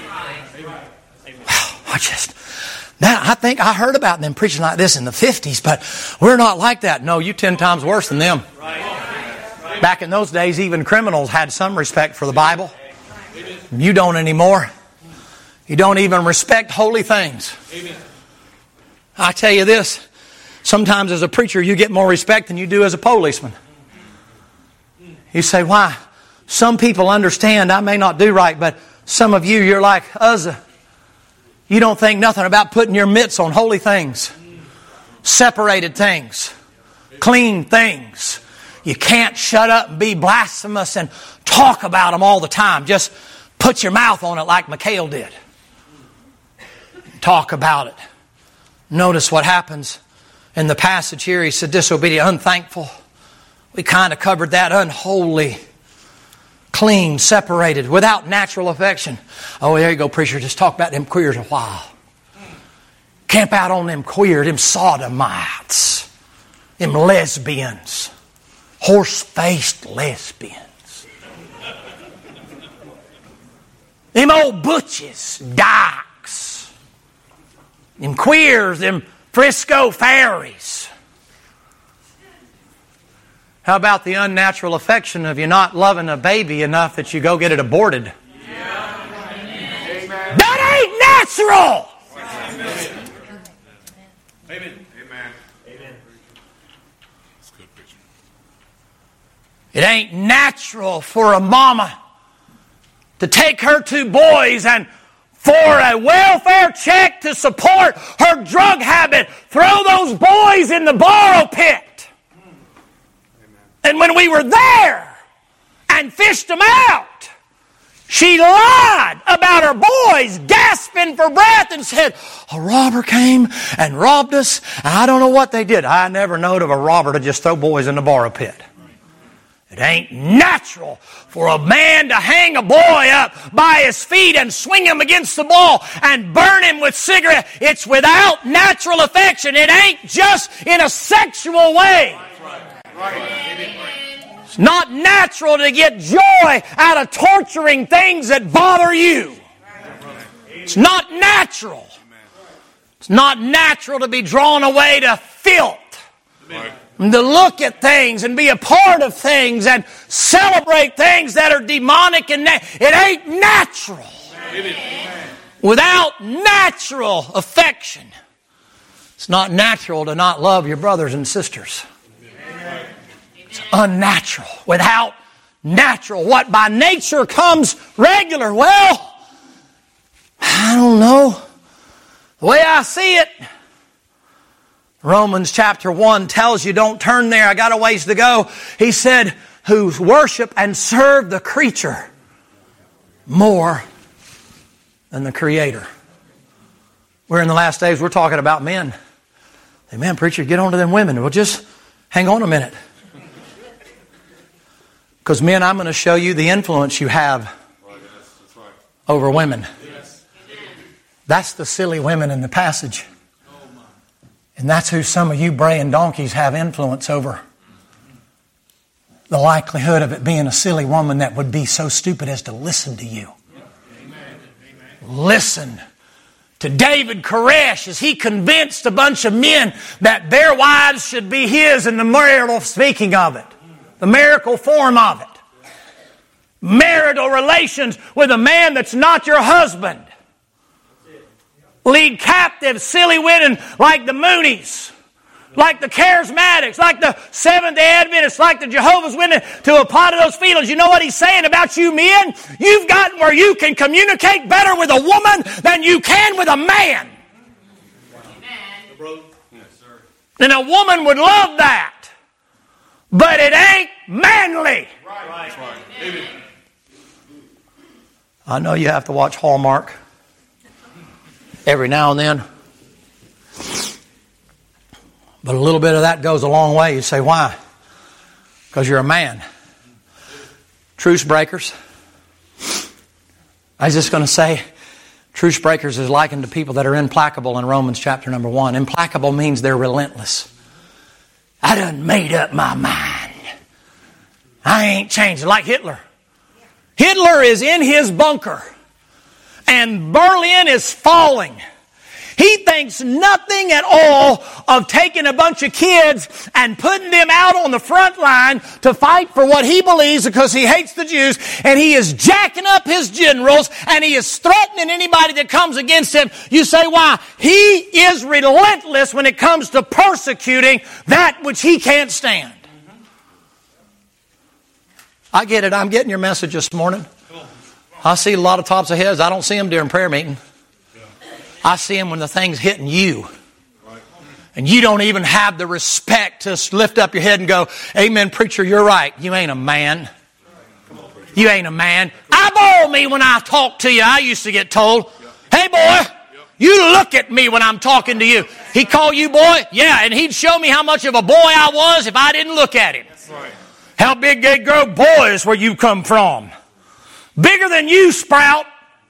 I just, that, I think I heard about them preaching like this in the fifties, but we're not like that. No, you ten times worse than them. Back in those days, even criminals had some respect for the Bible. You don't anymore. You don't even respect holy things. I tell you this, sometimes as a preacher, you get more respect than you do as a policeman. You say, why? Some people understand I may not do right, but some of you, you're like Uzzah. You don't think nothing about putting your mitts on holy things, separated things, clean things. You can't shut up and be blasphemous and talk about them all the time. Just put your mouth on it like Mikhail did. Talk about it. Notice what happens in the passage here. He said disobedient, unthankful. We kind of covered that. Unholy. Clean, separated, without natural affection. Oh, there you go, preacher. Just talk about them queers a while. Camp out on them queer, them sodomites, them lesbians, horse-faced lesbians, them old butches, dykes, them queers, them Frisco fairies. How about the unnatural affection of you not loving a baby enough that you go get it aborted? Yeah. Amen. That ain't natural! Amen. Amen. Amen. It ain't natural for a mama to take her two boys and for a welfare check to support her drug habit, throw those boys in the borrow pit. And when we were there and fished them out, she lied about her boys, gasping for breath, and said, a robber came and robbed us, and I don't know what they did. I never knowed of a robber to just throw boys in the borrow pit. It ain't natural for a man to hang a boy up by his feet and swing him against the wall and burn him with cigarette. It's without natural affection. It ain't just in a sexual way. It's not natural to get joy out of torturing things that bother you. It's not natural. It's not natural to be drawn away to filth. And to look at things and be a part of things and celebrate things that are demonic and na- it ain't natural. Amen. Without natural affection, it's not natural to not love your brothers and sisters. Amen. It's unnatural. Without natural, what by nature comes regular. Well, I don't know. The way I see it, Romans chapter one tells you, don't turn there, I got a ways to go. He said, who worship and serve the creature more than the Creator. We're in the last days, we're talking about men. Hey, man, preacher, get on to them women. Well, just hang on a minute. Because men, I'm going to show you the influence you have over women. That's the silly women in the passage. And that's who some of you braying donkeys have influence over. The likelihood of it being a silly woman that would be so stupid as to listen to you. Amen. Listen to David Koresh as he convinced a bunch of men that their wives should be his in the marital speaking of it. The marital form of it. Marital relations with a man that's not your husband. Lead captive silly women like the Moonies, like the Charismatics, like the Seventh-day Adventists, like the Jehovah's Witnesses to apply to those feelings. You know what he's saying about you men? You've gotten where you can communicate better with a woman than you can with a man. Amen. And a woman would love that. But it ain't manly. Right. Right. Amen. I know you have to watch Hallmark every now and then. But a little bit of that goes a long way. You say, why? Because you're a man. Truce breakers. I was just going to say, truce breakers is likened to people that are implacable in Romans chapter number one. Implacable means they're relentless. I done made up my mind. I ain't changing. Like Hitler. Hitler is in his bunker. And Berlin is falling. He thinks nothing at all of taking a bunch of kids and putting them out on the front line to fight for what he believes because he hates the Jews. And he is jacking up his generals and he is threatening anybody that comes against him. You say, why? He is relentless when it comes to persecuting that which he can't stand. I get it. I'm getting your message this morning. I see a lot of tops of heads. I don't see them during prayer meeting. I see them when the thing's hitting you. And you don't even have the respect to lift up your head and go, amen, preacher, you're right. You ain't a man. You ain't a man. Eyeball me when I talk to you. I used to get told, hey, boy, you look at me when I'm talking to you. He call you boy? Yeah, and he'd show me how much of a boy I was if I didn't look at him. How big they grow boys where you come from. Bigger than you, Sprout.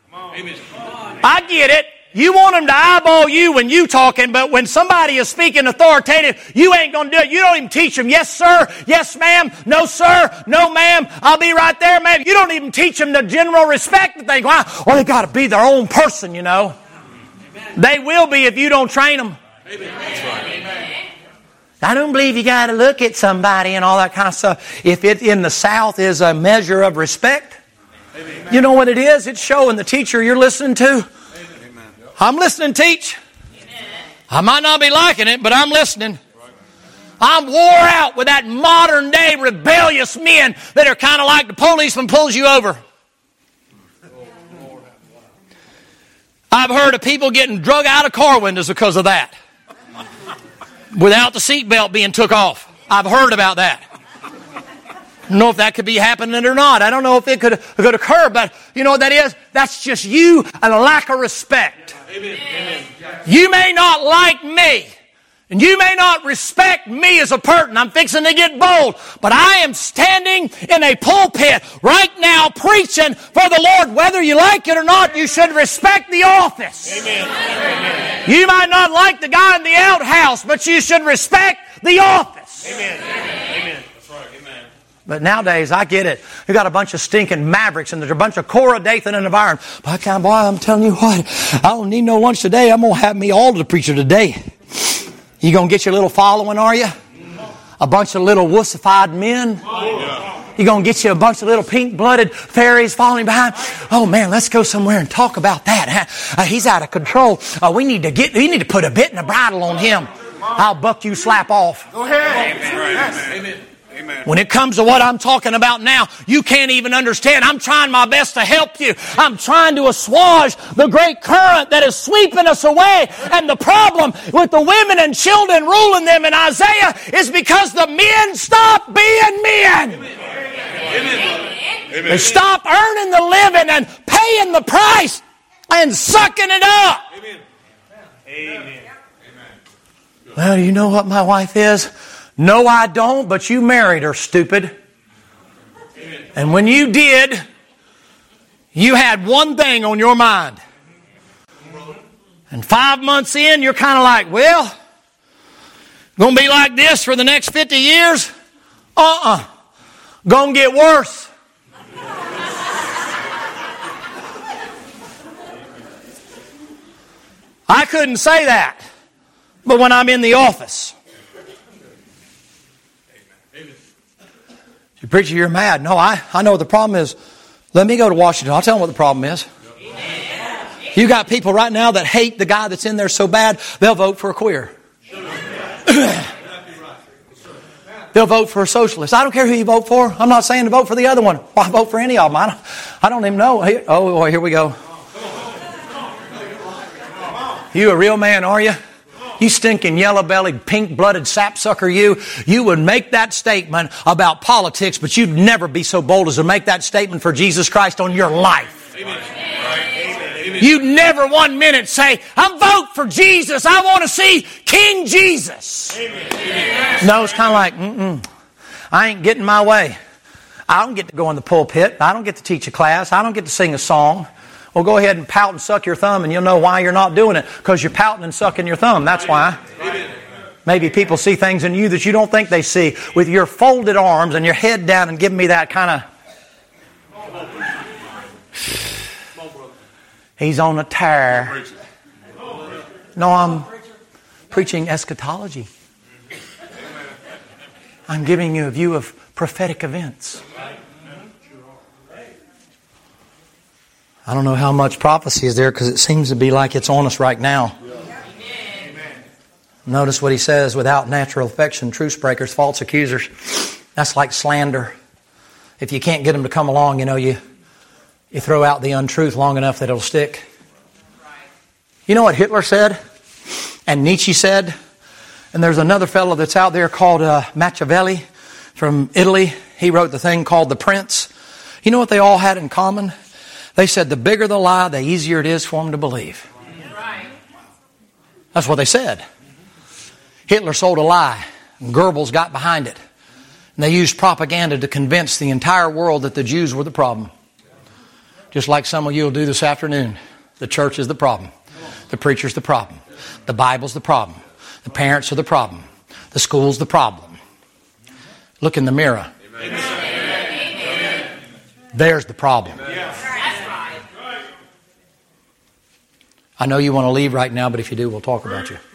I get it. You want them to eyeball you when you talking, but when somebody is speaking authoritative, you ain't going to do it. You don't even teach them, yes, sir, yes, ma'am, no, sir, no, ma'am, I'll be right there, ma'am. You don't even teach them the general respect that they go, well, they got to be their own person, you know. Amen. They will be if you don't train them. Amen. I don't believe you got to look at somebody and all that kind of stuff. If it in the South is a measure of respect, amen. You know what it is? It's showing the teacher you're listening to. Amen. I'm listening, teach. Amen. I might not be liking it, but I'm listening. I'm wore out with that modern day rebellious men that are kind of like the policeman pulls you over. I've heard of people getting drug out of car windows because of that. Without the seatbelt being took off. I've heard about that. I don't know if that could be happening or not. I don't know if it could, could occur, but you know what that is? That's just you and a lack of respect. Amen. Amen. You may not like me, and you may not respect me as a person. I'm fixing to get bold, but I am standing in a pulpit right now preaching for the Lord. Whether you like it or not, you should respect the office. Amen. Amen. You might not like the guy in the outhouse, but you should respect the office. Amen. Amen. That's right. Amen. But nowadays, I get it. You got a bunch of stinking mavericks and there's a bunch of Korah, Dathan, and Abiram. But kind of boy, I'm telling you what, I don't need no lunch today. I'm going to have me all to the preacher today. You going to get your little following, are you? A bunch of little wussified men? You going to get you a bunch of little pink-blooded fairies following behind? Oh man, let's go somewhere and talk about that. Huh? Uh, he's out of control. Uh, we need to get. We need to put a bit and a bridle on him. I'll buck you slap off. Go ahead. Amen. Amen. Amen. When it comes to what I'm talking about now, you can't even understand. I'm trying my best to help you. I'm trying to assuage the great current that is sweeping us away. And the problem with the women and children ruling them in Isaiah is because the men stopped being men. Amen. Amen. They stopped earning the living and paying the price and sucking it up. Amen. Amen. Well, you know what my wife is? No, I don't, but you married her, stupid. Amen. And when you did, you had one thing on your mind. And five months in, you're kind of like, well, going to be like this for the next fifty years? Uh-uh. Going to get worse. I couldn't say that. But when I'm in the office, you preacher, you're mad. No, I, I know what the problem is. Let me go to Washington. I'll tell them what the problem is. You got people right now that hate the guy that's in there so bad, they'll vote for a queer. They'll vote for a socialist. I don't care who you vote for. I'm not saying to vote for the other one. Why vote for any of them? I don't, I don't even know. Oh, here we go. You a real man, are you? You stinking yellow-bellied, pink-blooded sapsucker, you. You would make that statement about politics, but you'd never be so bold as to make that statement for Jesus Christ on your life. Amen. Amen. You'd never one minute say, I'm vote for Jesus. I want to see King Jesus. Amen. No, it's kind of like, mm-mm. I ain't getting my way. I don't get to go in the pulpit. I don't get to teach a class. I don't get to sing a song. Well, go ahead and pout and suck your thumb and you'll know why you're not doing it. Because you're pouting and sucking your thumb. That's why. Maybe people see things in you that you don't think they see. With your folded arms and your head down and giving me that kind of... He's on a tear. No, I'm preaching eschatology. I'm giving you a view of prophetic events. I don't know how much prophecy is there because it seems to be like it's on us right now. Amen. Notice what he says, without natural affection, truce breakers, false accusers. That's like slander. If you can't get them to come along, you know, you, you throw out the untruth long enough that it'll stick. You know what Hitler said? And Nietzsche said? And there's another fellow that's out there called uh, Machiavelli from Italy. He wrote the thing called The Prince. You know what they all had in common? They said the bigger the lie, the easier it is for them to believe. That's what they said. Hitler sold a lie, and Goebbels got behind it. And they used propaganda to convince the entire world that the Jews were the problem. Just like some of you will do this afternoon. The church is the problem. The preacher's the problem. The Bible's the problem. The parents are the problem. The school's the problem. Look in the mirror. Amen. There's the problem. I know you want to leave right now, but if you do, we'll talk about you.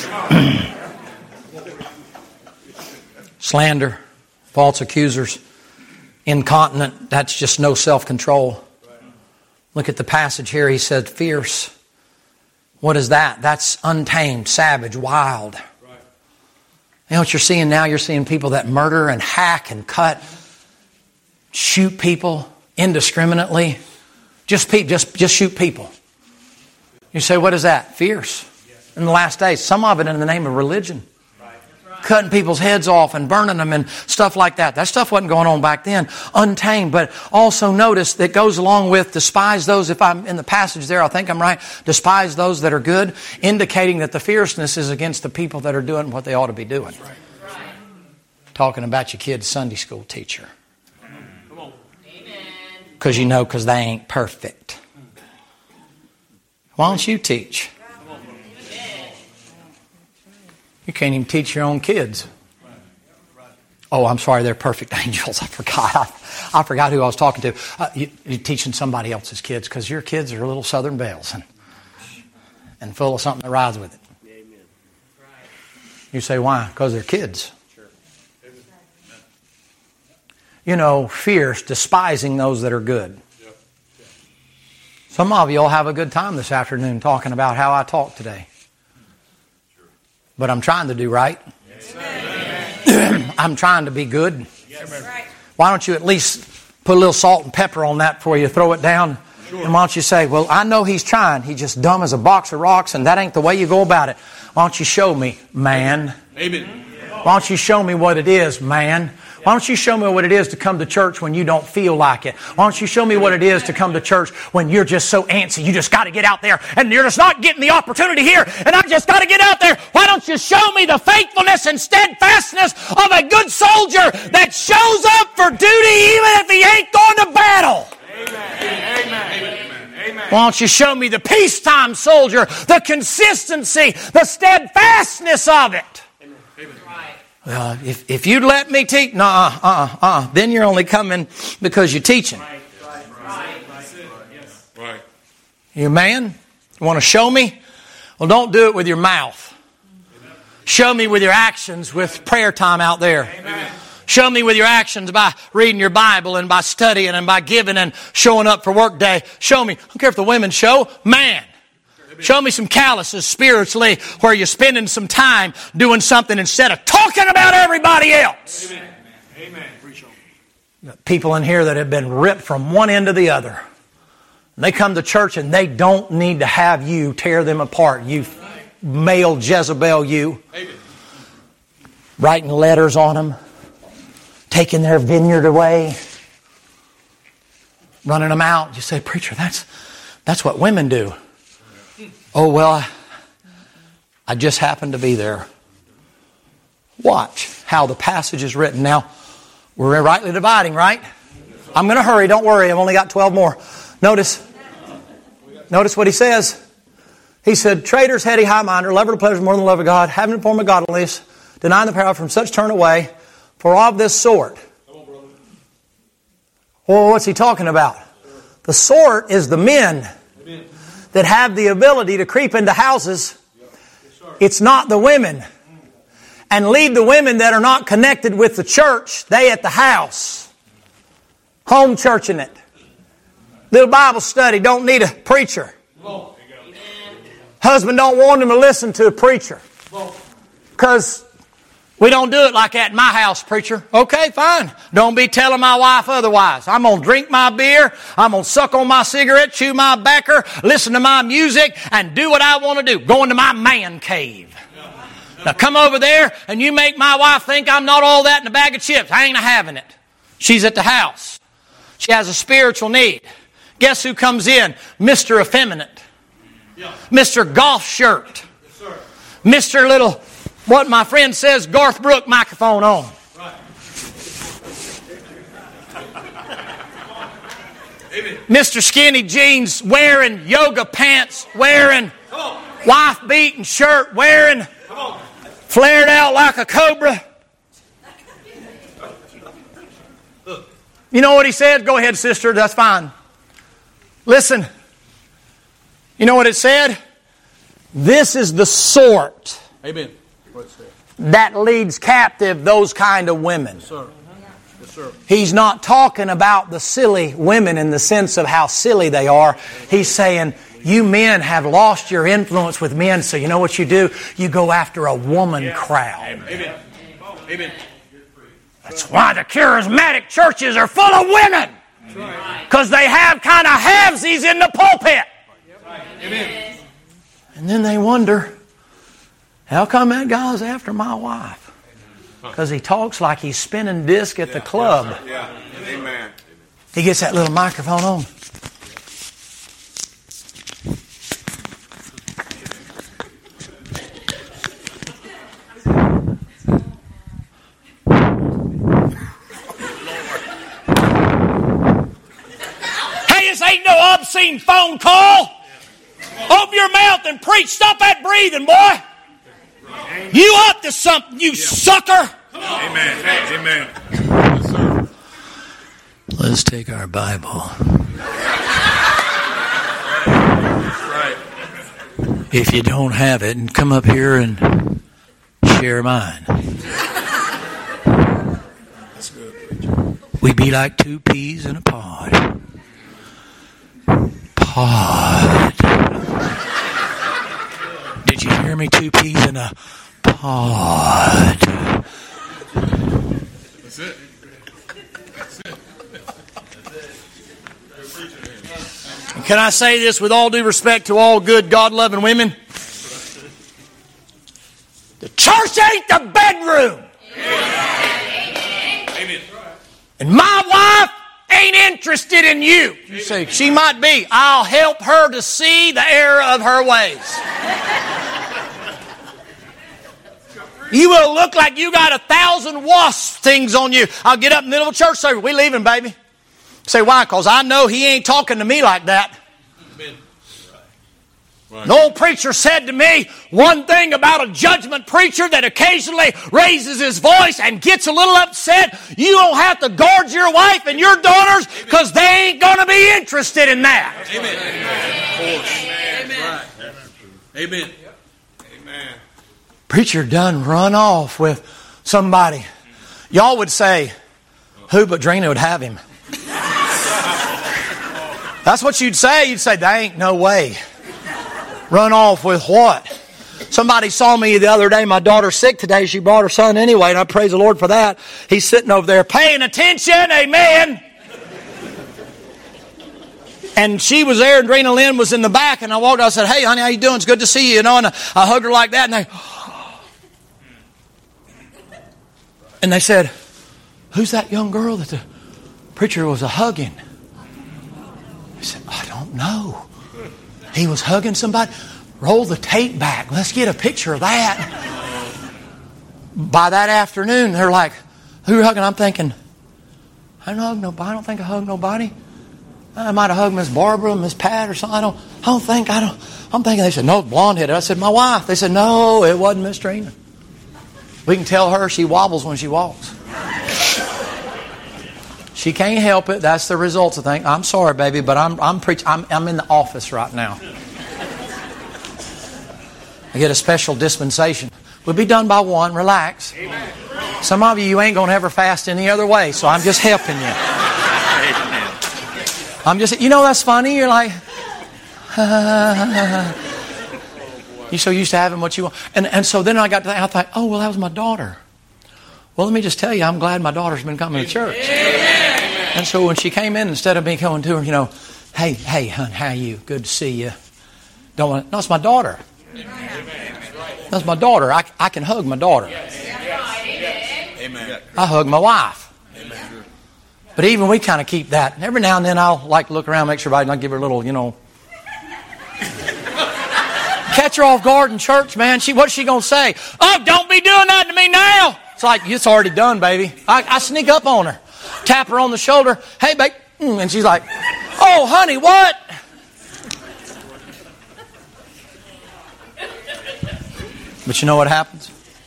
Slander, false accusers, incontinent, that's just no self-control. Look at the passage here. He said fierce. What is that? That's untamed, savage, wild. You know what you're seeing now? You're seeing people that murder and hack and cut, shoot people indiscriminately. Just, pe- just, just shoot people. You say, what is that? Fierce. In the last days. Some of it in the name of religion. Cutting people's heads off and burning them and stuff like that. That stuff wasn't going on back then. Untamed. But also notice that goes along with despise those, if I'm in the passage there, I think I'm right, despise those that are good, indicating that the fierceness is against the people that are doing what they ought to be doing. Right. Talking about your kid's Sunday school teacher. Come on. Because you know, because they ain't perfect. Why don't you teach? You can't even teach your own kids. Oh, I'm sorry, they're perfect angels. I forgot. I, I forgot who I was talking to. Uh, you, you're teaching somebody else's kids because your kids are little Southern bells and, and full of something that rides with it. Amen. You say, why? Because they're kids. Sure. You know, fierce, despising those that are good. Yep. Yep. Some of you will have a good time this afternoon talking about how I talk today. But I'm trying to do right. I'm trying to be good. Yes. Why don't you at least put a little salt and pepper on that before you throw it down? Sure. And why don't you say, well, I know he's trying. He's just dumb as a box of rocks, and that ain't the way you go about it. Why don't you show me, man? Amen. Why don't you show me what it is, man? Why don't you show me what it is to come to church when you don't feel like it? Why don't you show me what it is to come to church when you're just so antsy? You just got to get out there and you're just not getting the opportunity here and I just got to get out there. Why don't you show me the faithfulness and steadfastness of a good soldier that shows up for duty even if he ain't going to battle? Amen. Amen. Amen. Why don't you show me the peacetime soldier, the consistency, the steadfastness of it? Well, if, if you'd let me teach, no, uh, uh, uh, then you're only coming because you're teaching. Right, right, right. Yes. Right. You a man? You want to show me? Well, don't do it with your mouth. Amen. Show me with your actions with prayer time out there. Amen. Show me with your actions by reading your Bible and by studying and by giving and showing up for work day. Show me. I don't care if the women show. Man. Show me some calluses spiritually where you're spending some time doing something instead of talking about everybody else. Amen. Amen. People in here that have been ripped from one end to the other. And they come to church and they don't need to have you tear them apart. You male Jezebel, you. Amen. Writing letters on them. Taking their vineyard away. Running them out. You say, preacher, that's, that's what women do. Oh, well, I just happened to be there. Watch how the passage is written. Now, we're rightly dividing, right? I'm going to hurry. Don't worry. I've only got twelve more. Notice. Notice what he says. He said, traitors, heady, high-minded, lover of pleasure more than the love of God, having a form of godliness, denying the power, from such turn away, for of this sort. Well, what's he talking about? The sort is the men that have the ability to creep into houses. It's not the women. And lead the women that are not connected with the church, they at the house. Home churching it. Little Bible study, don't need a preacher. Husband don't want him to listen to a preacher. Because we don't do it like that in my house, preacher. Okay, fine. Don't be telling my wife otherwise. I'm going to drink my beer. I'm going to suck on my cigarette, chew my backer, listen to my music, and do what I want to do. Go into my man cave. Now come over there and you make my wife think I'm not all that in a bag of chips. I ain't having it. She's at the house. She has a spiritual need. Guess who comes in? Mister Effeminate. Mister Golf Shirt. Mister Little... What my friend says, Garth Brooks microphone on. Right. Mister Skinny Jeans wearing yoga pants, wearing wife beating shirt, wearing flared out like a cobra. You know what he said? Go ahead, sister, that's fine. Listen, you know what it said? This is the sort. Amen. That leads captive those kind of women. Yes, sir. Yes, sir. He's not talking about the silly women in the sense of how silly they are. He's saying, you men have lost your influence with men, so you know what you do? You go after a woman yeah. crowd. Amen. Amen. That's why the charismatic churches are full of women. Because they have kind of halvesies in the pulpit. Amen. And then they wonder, how come that guy's after my wife? Because he talks like he's spinning disc at the club. Yeah. Amen. He gets that little microphone on. Hey, this ain't no obscene phone call. Open your mouth and preach. Stop that breathing, boy. You up to something, you sucker. Amen. Amen. Let's take our Bible. Right. If you don't have it, and come up here and share mine. That's good. We be like two peas in a pod. Pod. Did you hear me? Two peas in a pod. That's it. That's it. Can I say this with all due respect to all good God-loving women? The church ain't the bedroom. Amen. And my wife ain't interested in you. You say, she might be. I'll help her to see the error of her ways. You will look like you got a thousand wasp things on you. I'll get up in the middle of church service. We leaving, baby. Say, why? Because I know he ain't talking to me like that. Amen. Right. An old preacher said to me one thing about a judgment preacher that occasionally raises his voice and gets a little upset. You don't have to guard your wife and your daughters because they ain't going to be interested in that. Amen. Amen. Of course. Amen. Amen. Amen. Preacher done run off with somebody. Y'all would say, who but Drina would have him? That's what you'd say. You'd say, there ain't no way. Run off with what? Somebody saw me the other day. My daughter's sick today. She brought her son anyway, and I praise the Lord for that. He's sitting over there paying attention. Amen. And she was there, and Drina Lynn was in the back, and I walked out and said, hey, honey, how you doing? It's good to see you. You know, and I, I hugged her like that, and they, and they said, who's that young girl that the preacher was a hugging? I said, I don't know. He was hugging somebody. Roll the tape back. Let's get a picture of that. By that afternoon, they're like, who are you hugging? I'm thinking, I don't hug nobody. I don't think I hug nobody. I might have hugged Miss Barbara, Miss Pat or something. I don't, I don't think, I don't. I'm thinking, they said, no, blonde-headed. I said, my wife. They said, no, it wasn't Miss Trina. We can tell her she wobbles when she walks. She can't help it. That's the results of things. I'm sorry, baby, but I'm I'm preaching. I'm I'm in the office right now. I get a special dispensation. We'll be done by one. Relax. Amen. Some of you, you ain't going to ever fast any other way, so I'm just helping you. Amen. I'm just, you know, that's funny. You're like, you're so used to having what you want. And and so then I got to think, I thought, oh, well, that was my daughter. Well, let me just tell you, I'm glad my daughter's been coming to church. Amen. And so when she came in, instead of me going to her, you know, hey, hey, hon, how are you? Good to see you. Don't want. No, it's my daughter. That's my daughter. I, I can hug my daughter. Amen. I hug my wife. Amen. But even we kind of keep that. Every now and then I'll like look around, make sure everybody, and I'll give her a little, you know. Catch her off guard in church, man. She, what's she going to say? Oh, don't be doing that to me now. It's like, it's already done, baby. I, I sneak up on her. Tap her on the shoulder. Hey, babe. And she's like, oh, honey, what? But you know what happens?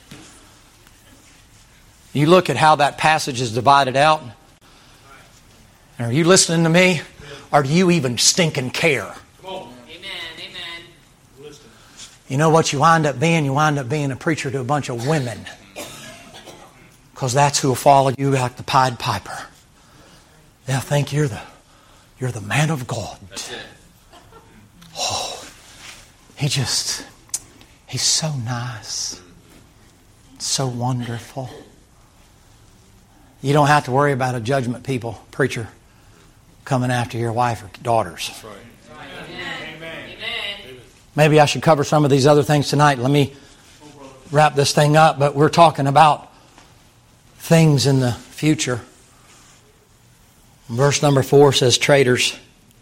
You look at how that passage is divided out. Are you listening to me? Or do you even stinking care? Amen, amen. You know what you wind up being? You wind up being a preacher to a bunch of women. Because that's who will follow you like the Pied Piper. They'll think you're the you're the man of God. That's it. Oh, he just, he's so nice. So wonderful. You don't have to worry about a judgment people, preacher, coming after your wife or daughters. That's right. Amen. Amen. Maybe I should cover some of these other things tonight. Let me wrap this thing up. But we're talking about things in the future. Verse number four says traitors.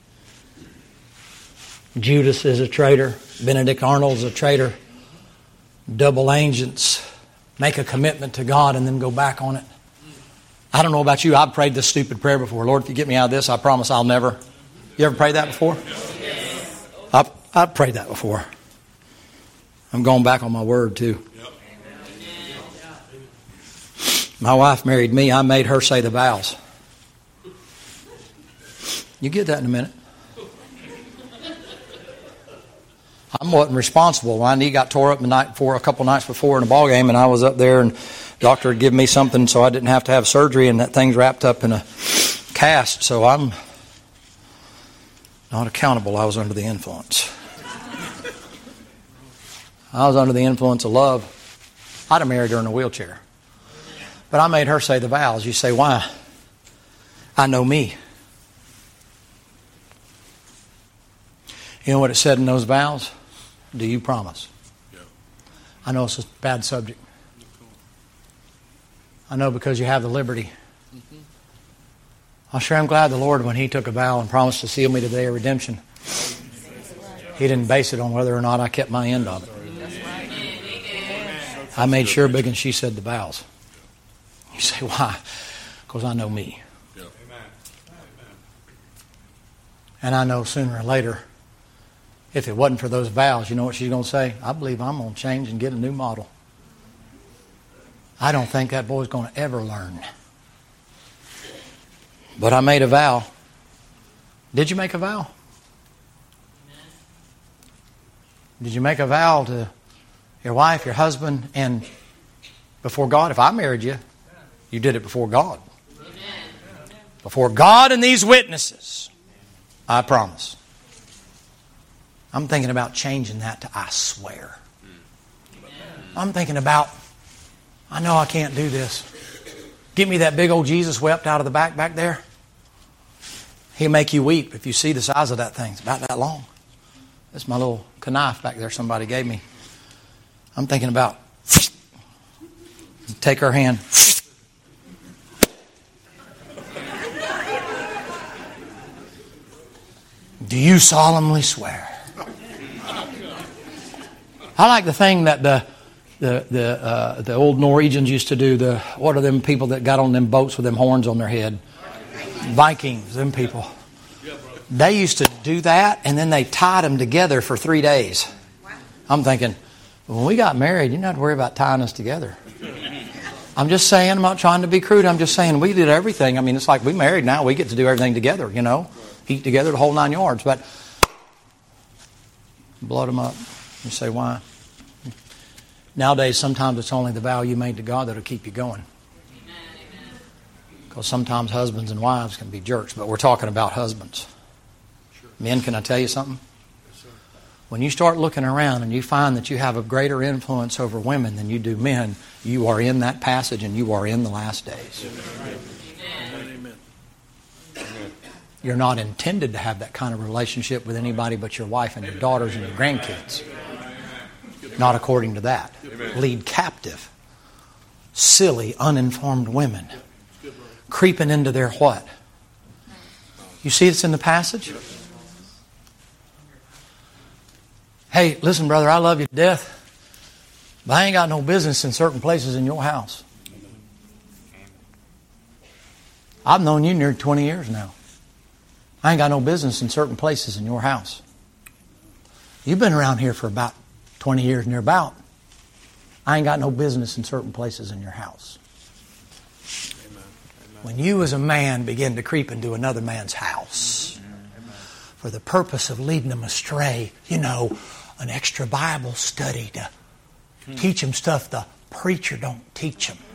Judas is a traitor. Benedict Arnold is a traitor. Double agents make a commitment to God and then go back on it. I don't know about you. I've prayed this stupid prayer before. Lord, if you get me out of this, I promise I'll never. You ever prayed that before? Yes. I've, I've prayed that before. I'm going back on my word too. Yep. My wife married me. I made her say the vows. You get that in a minute. I wasn't responsible. My knee got tore up the night before, a couple nights before in a ball game, and I was up there, and the doctor had given me something so I didn't have to have surgery, and that thing's wrapped up in a cast. So I'm not accountable. I was under the influence. I was under the influence of love. I'd have married her in a wheelchair. But I made her say the vows. You say, why? I know me. You know what it said in those vows? Do you promise? Yeah. I know it's a bad subject. I know because you have the liberty. Mm-hmm. I sure am glad the Lord, when He took a vow and promised to seal me to the day of redemption, He didn't base it on whether or not I kept my end of it. I made sure big and she said the vows. You say, why? Because I know me. Yeah. And I know sooner or later, if it wasn't for those vows, you know what she's going to say? I believe I'm going to change and get a new model. I don't think that boy's going to ever learn. But I made a vow. Did you make a vow? Did you make a vow to your wife, your husband, and before God? If I married you, you did it before God. Before God and these witnesses, I promise. I'm thinking about changing that to I swear. I'm thinking about, I know I can't do this. Give me that big old Jesus wept out of the back back there. He'll make you weep if you see the size of that thing. It's about that long. That's my little knife back there somebody gave me. I'm thinking about, take her hand. Do you solemnly swear? I like the thing that the the the uh, the old Norwegians used to do. The what are them people that got on them boats with them horns on their head? Vikings, them people. They used to do that, and then they tied them together for three days. I'm thinking, when we got married, you didn't have to worry about tying us together. I'm just saying, I'm not trying to be crude. I'm just saying we did everything. I mean, it's like we married now. We get to do everything together, you know. Eat together the whole nine yards. But blood them up. You say, why? Nowadays, sometimes it's only the vow you made to God that'll keep you going. Because sometimes husbands and wives can be jerks. But we're talking about husbands. Men, can I tell you something? When you start looking around and you find that you have a greater influence over women than you do men, you are in that passage and you are in the last days. Amen. You're not intended to have that kind of relationship with anybody but your wife and your daughters and your grandkids. Not according to that. Lead captive, silly, uninformed women creeping into their what? You see it's in the passage? Hey, listen, brother, I love you to death, but I ain't got no business in certain places in your house. I've known you nearly twenty years now. I ain't got no business in certain places in your house. You've been around here for about twenty years near about. I ain't got no business in certain places in your house. Amen. When you as a man begin to creep into another man's house for the purpose of leading them astray, you know, an extra Bible study to teach them stuff the preacher don't teach them.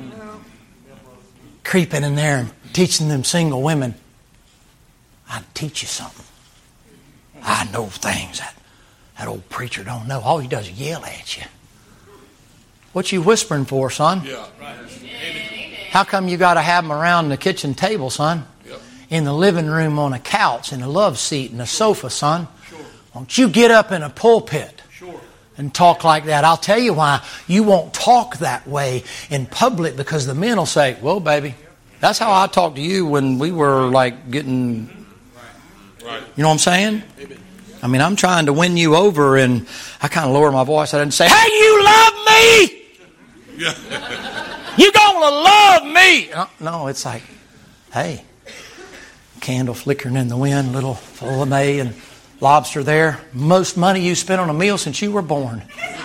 Creeping in there and teaching them single women, I'd teach you something. I know things that that old preacher don't know. All he does is yell at you. What you whispering for, son? Yeah, right. How come you got to have them around the kitchen table, son? Yep. In the living room on a couch, in a love seat, and a sofa, son? Sure. Don't you get up in a pulpit Sure. and talk like that. I'll tell you why you won't talk that way in public, because the men will say, well, baby, that's how I talked to you when we were like getting, Right. you know what I'm saying? Amen. I mean, I'm trying to win you over, and I kind of lower my voice. I didn't say, hey, you love me! Yeah. You gonna love me! No, no, it's like, hey, candle flickering in the wind, little filet and lobster there. Most money you spent on a meal since you were born.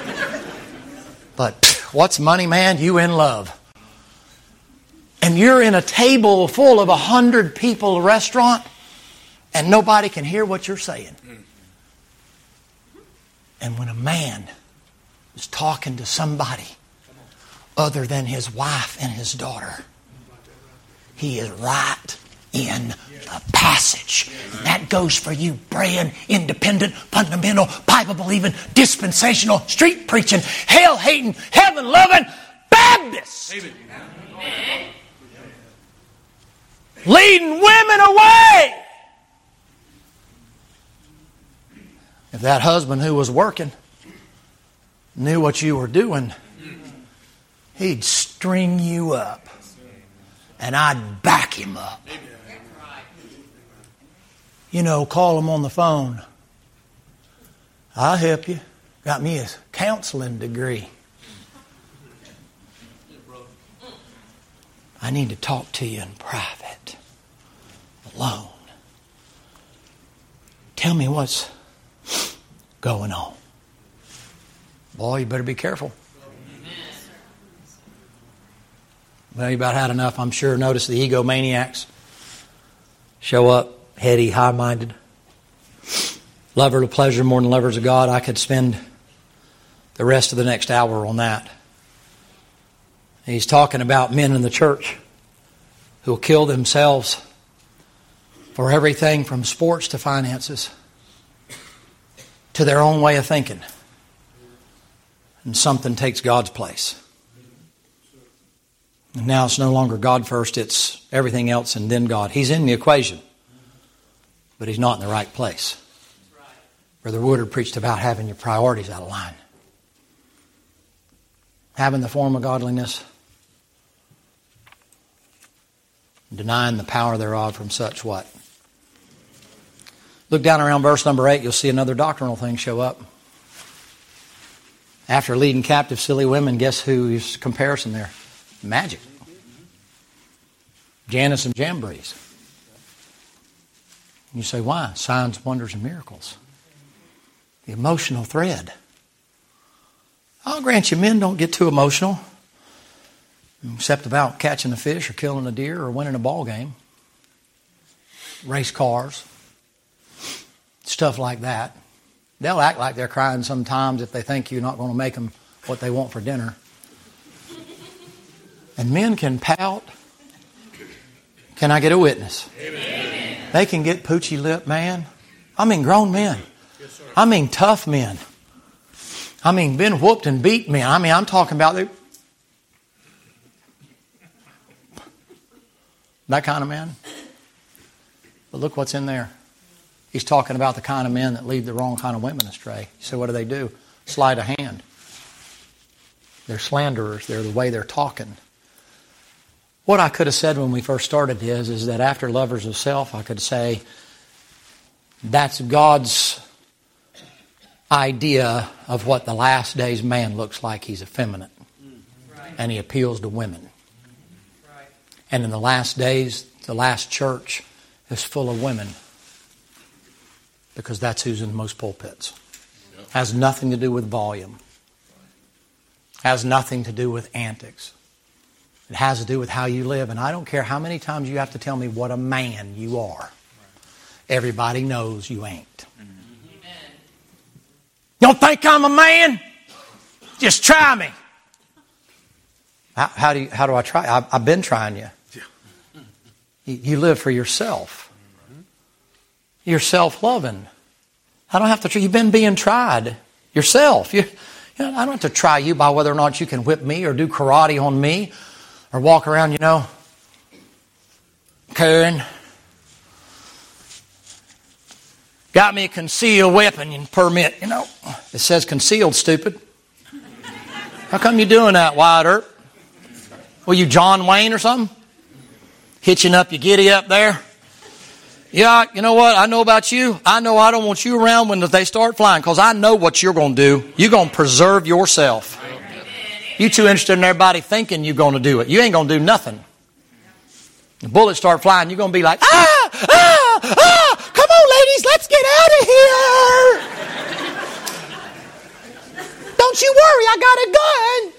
But what's money, man? You in love. And you're in a table full of a hundred people, a restaurant, and nobody can hear what you're saying. And when a man is talking to somebody other than his wife and his daughter, he is right in the passage. That goes for you, praying, independent, fundamental, Bible-believing, dispensational, street preaching, hell-hating, heaven-loving Baptists. Amen. Leading women away. If that husband who was working knew what you were doing, he'd string you up. And I'd back him up. You know, call him on the phone. I'll help you. Got me a counseling degree. I need to talk to you in private, alone. Tell me what's going on. Boy, you better be careful. Well, you about had enough, I'm sure. Notice the egomaniacs show up, heady, high-minded. Lover of pleasure more than lovers of God. I could spend the rest of the next hour on that. He's talking about men in the church who will kill themselves for everything from sports to finances to their own way of thinking. And something takes God's place. And now it's no longer God first, it's everything else and then God. He's in the equation, but he's not in the right place. Brother Woodard preached about having your priorities out of line. Having the form of godliness, denying the power thereof from such what? Look down around verse number eight, you'll see another doctrinal thing show up. After leading captive silly women, guess who's comparison there? Magic. Janus and Jambres. You say, why? Signs, wonders, and miracles. The emotional thread. I'll grant you, men don't get too emotional, except about catching a fish or killing a deer or winning a ball game. Race cars. Stuff like that. They'll act like they're crying sometimes if they think you're not going to make them what they want for dinner. And men can pout. Can I get a witness? Amen. They can get poochy lip, man. I mean grown men. Yes, sir. I mean tough men. I mean been whooped and beat men. I mean I'm talking about the, that kind of man. But look what's in there. He's talking about the kind of men that lead the wrong kind of women astray. So what do they do? Sleight of hand. They're slanderers. They're the way they're talking. What I could have said when we first started is, is that after lovers of self, I could say that's God's idea of what the last days man looks like. He's effeminate. Right. And he appeals to women. Right. And in the last days, the last church is full of women. Because that's who's in most pulpits. Yep. Has nothing to do with volume. Has nothing to do with antics. It has to do with how you live. And I don't care how many times you have to tell me what a man you are. Everybody knows you ain't. Amen. You don't think I'm a man? Just try me. How, how do you, how do I try? I, I've been trying you. You, you live for yourself. You're self-loving. I don't have to try. You've been being tried yourself. You, you know, I don't have to try you by whether or not you can whip me or do karate on me or walk around, you know, Karen, Got me a concealed weapon permit. You know, it says concealed, stupid. How come you doing that, Wyatt Earp? Well, you John Wayne or something? Hitching up your giddy up there? Yeah, you know what I know about you? I know I don't want you around when they start flying because I know what you're going to do. You're going to preserve yourself. You too interested in everybody thinking you're going to do it. You ain't going to do nothing. The bullets start flying, you're going to be like, ah, ah, ah, come on ladies, let's get out of here. Don't you worry, I got a gun.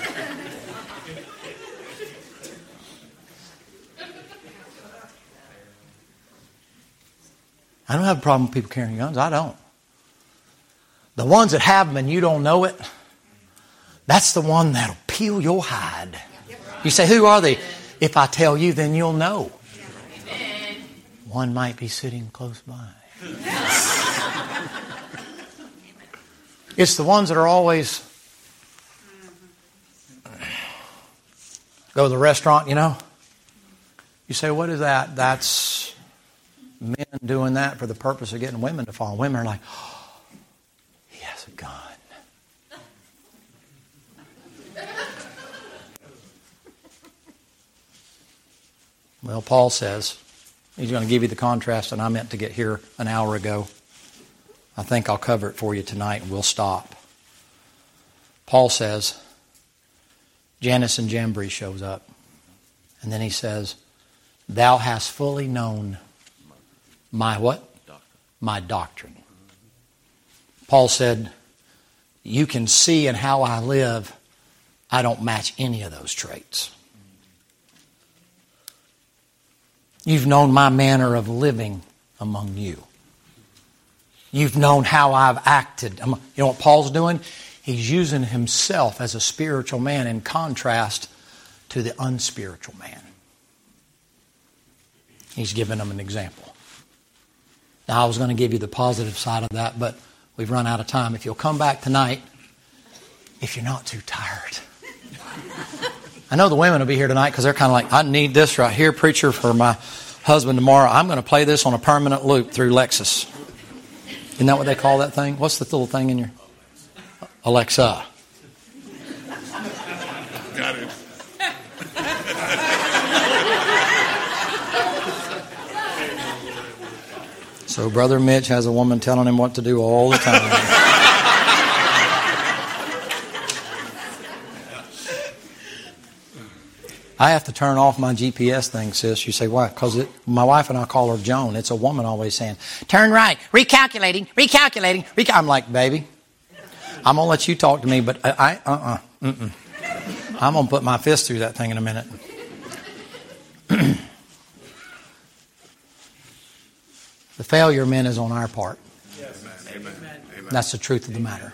I don't have a problem with people carrying guns. I don't. The ones that have them and you don't know it, that's the one that'll peel your hide. You say, who are they? If I tell you, then you'll know. One might be sitting close by. It's the ones that are always go to the restaurant, you know. You say, what is that? That's men doing that for the purpose of getting women to fall. Women are like, oh, he has a gun. Well, Paul says, he's going to give you the contrast that I meant to get here an hour ago. I think I'll cover it for you tonight and we'll stop. Paul says, Jannes and Jambres shows up. And then he says, thou hast fully known my what? My doctrine. Paul said, you can see in how I live, I don't match any of those traits. You've known my manner of living among you. You've known how I've acted. You know what Paul's doing? He's using himself as a spiritual man in contrast to the unspiritual man. He's giving them an example. Now, I was going to give you the positive side of that, but we've run out of time. If you'll come back tonight, if you're not too tired. I know the women will be here tonight because they're kind of like, I need this right here, preacher, for my husband tomorrow. I'm going to play this on a permanent loop through Lexus. Isn't that what they call that thing? What's the little thing in your Alexa? Got it. So Brother Mitch has a woman telling him what to do all the time. I have to turn off my G P S thing, sis. You say, why? Because my wife and I call her Joan. It's a woman always saying, turn right, recalculating, recalculating, recal-. I'm like, baby, I'm going to let you talk to me, but I, uh-uh, mm-mm. I'm going to put my fist through that thing in a minute. The failure, men, is on our part. Yes. Amen. Amen. That's the truth of the matter.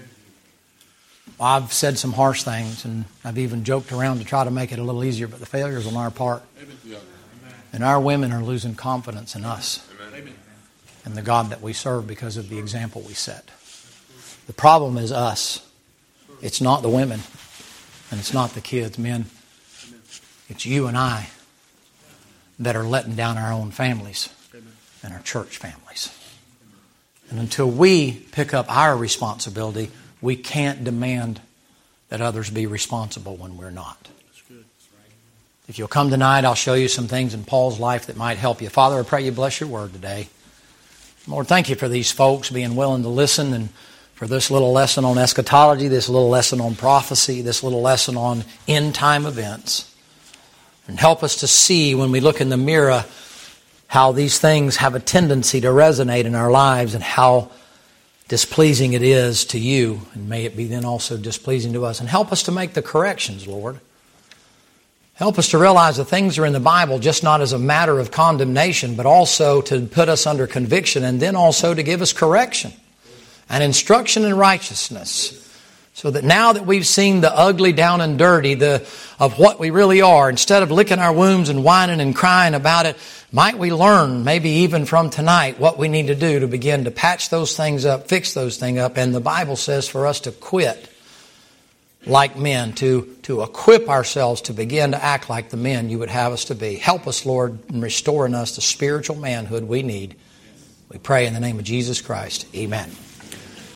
I've said some harsh things, and I've even joked around to try to make it a little easier, but the failure is on our part. Amen. And our women are losing confidence in us Amen. and the God that we serve because of the example we set. The problem is us. It's not the women, and it's not the kids, men. It's you and I that are letting down our own families and our church families. And until we pick up our responsibility, we can't demand that others be responsible when we're not. If you'll come tonight, I'll show you some things in Paul's life that might help you. Father, I pray you bless your word today. Lord, thank you for these folks being willing to listen, and for this little lesson on eschatology, this little lesson on prophecy, this little lesson on end-time events. And help us to see when we look in the mirror how these things have a tendency to resonate in our lives and how displeasing it is to you, and may it be then also displeasing to us. And help us to make the corrections, Lord. Help us to realize the things are in the Bible just not as a matter of condemnation, but also to put us under conviction, and then also to give us correction and instruction in righteousness. So that now that we've seen the ugly, down and dirty the of what we really are, instead of licking our wounds and whining and crying about it, might we learn, maybe even from tonight, what we need to do to begin to patch those things up, fix those things up. And the Bible says for us to quit like men, to, to equip ourselves to begin to act like the men you would have us to be. Help us, Lord, in restoring us the spiritual manhood we need We pray in the name of Jesus Christ. Amen.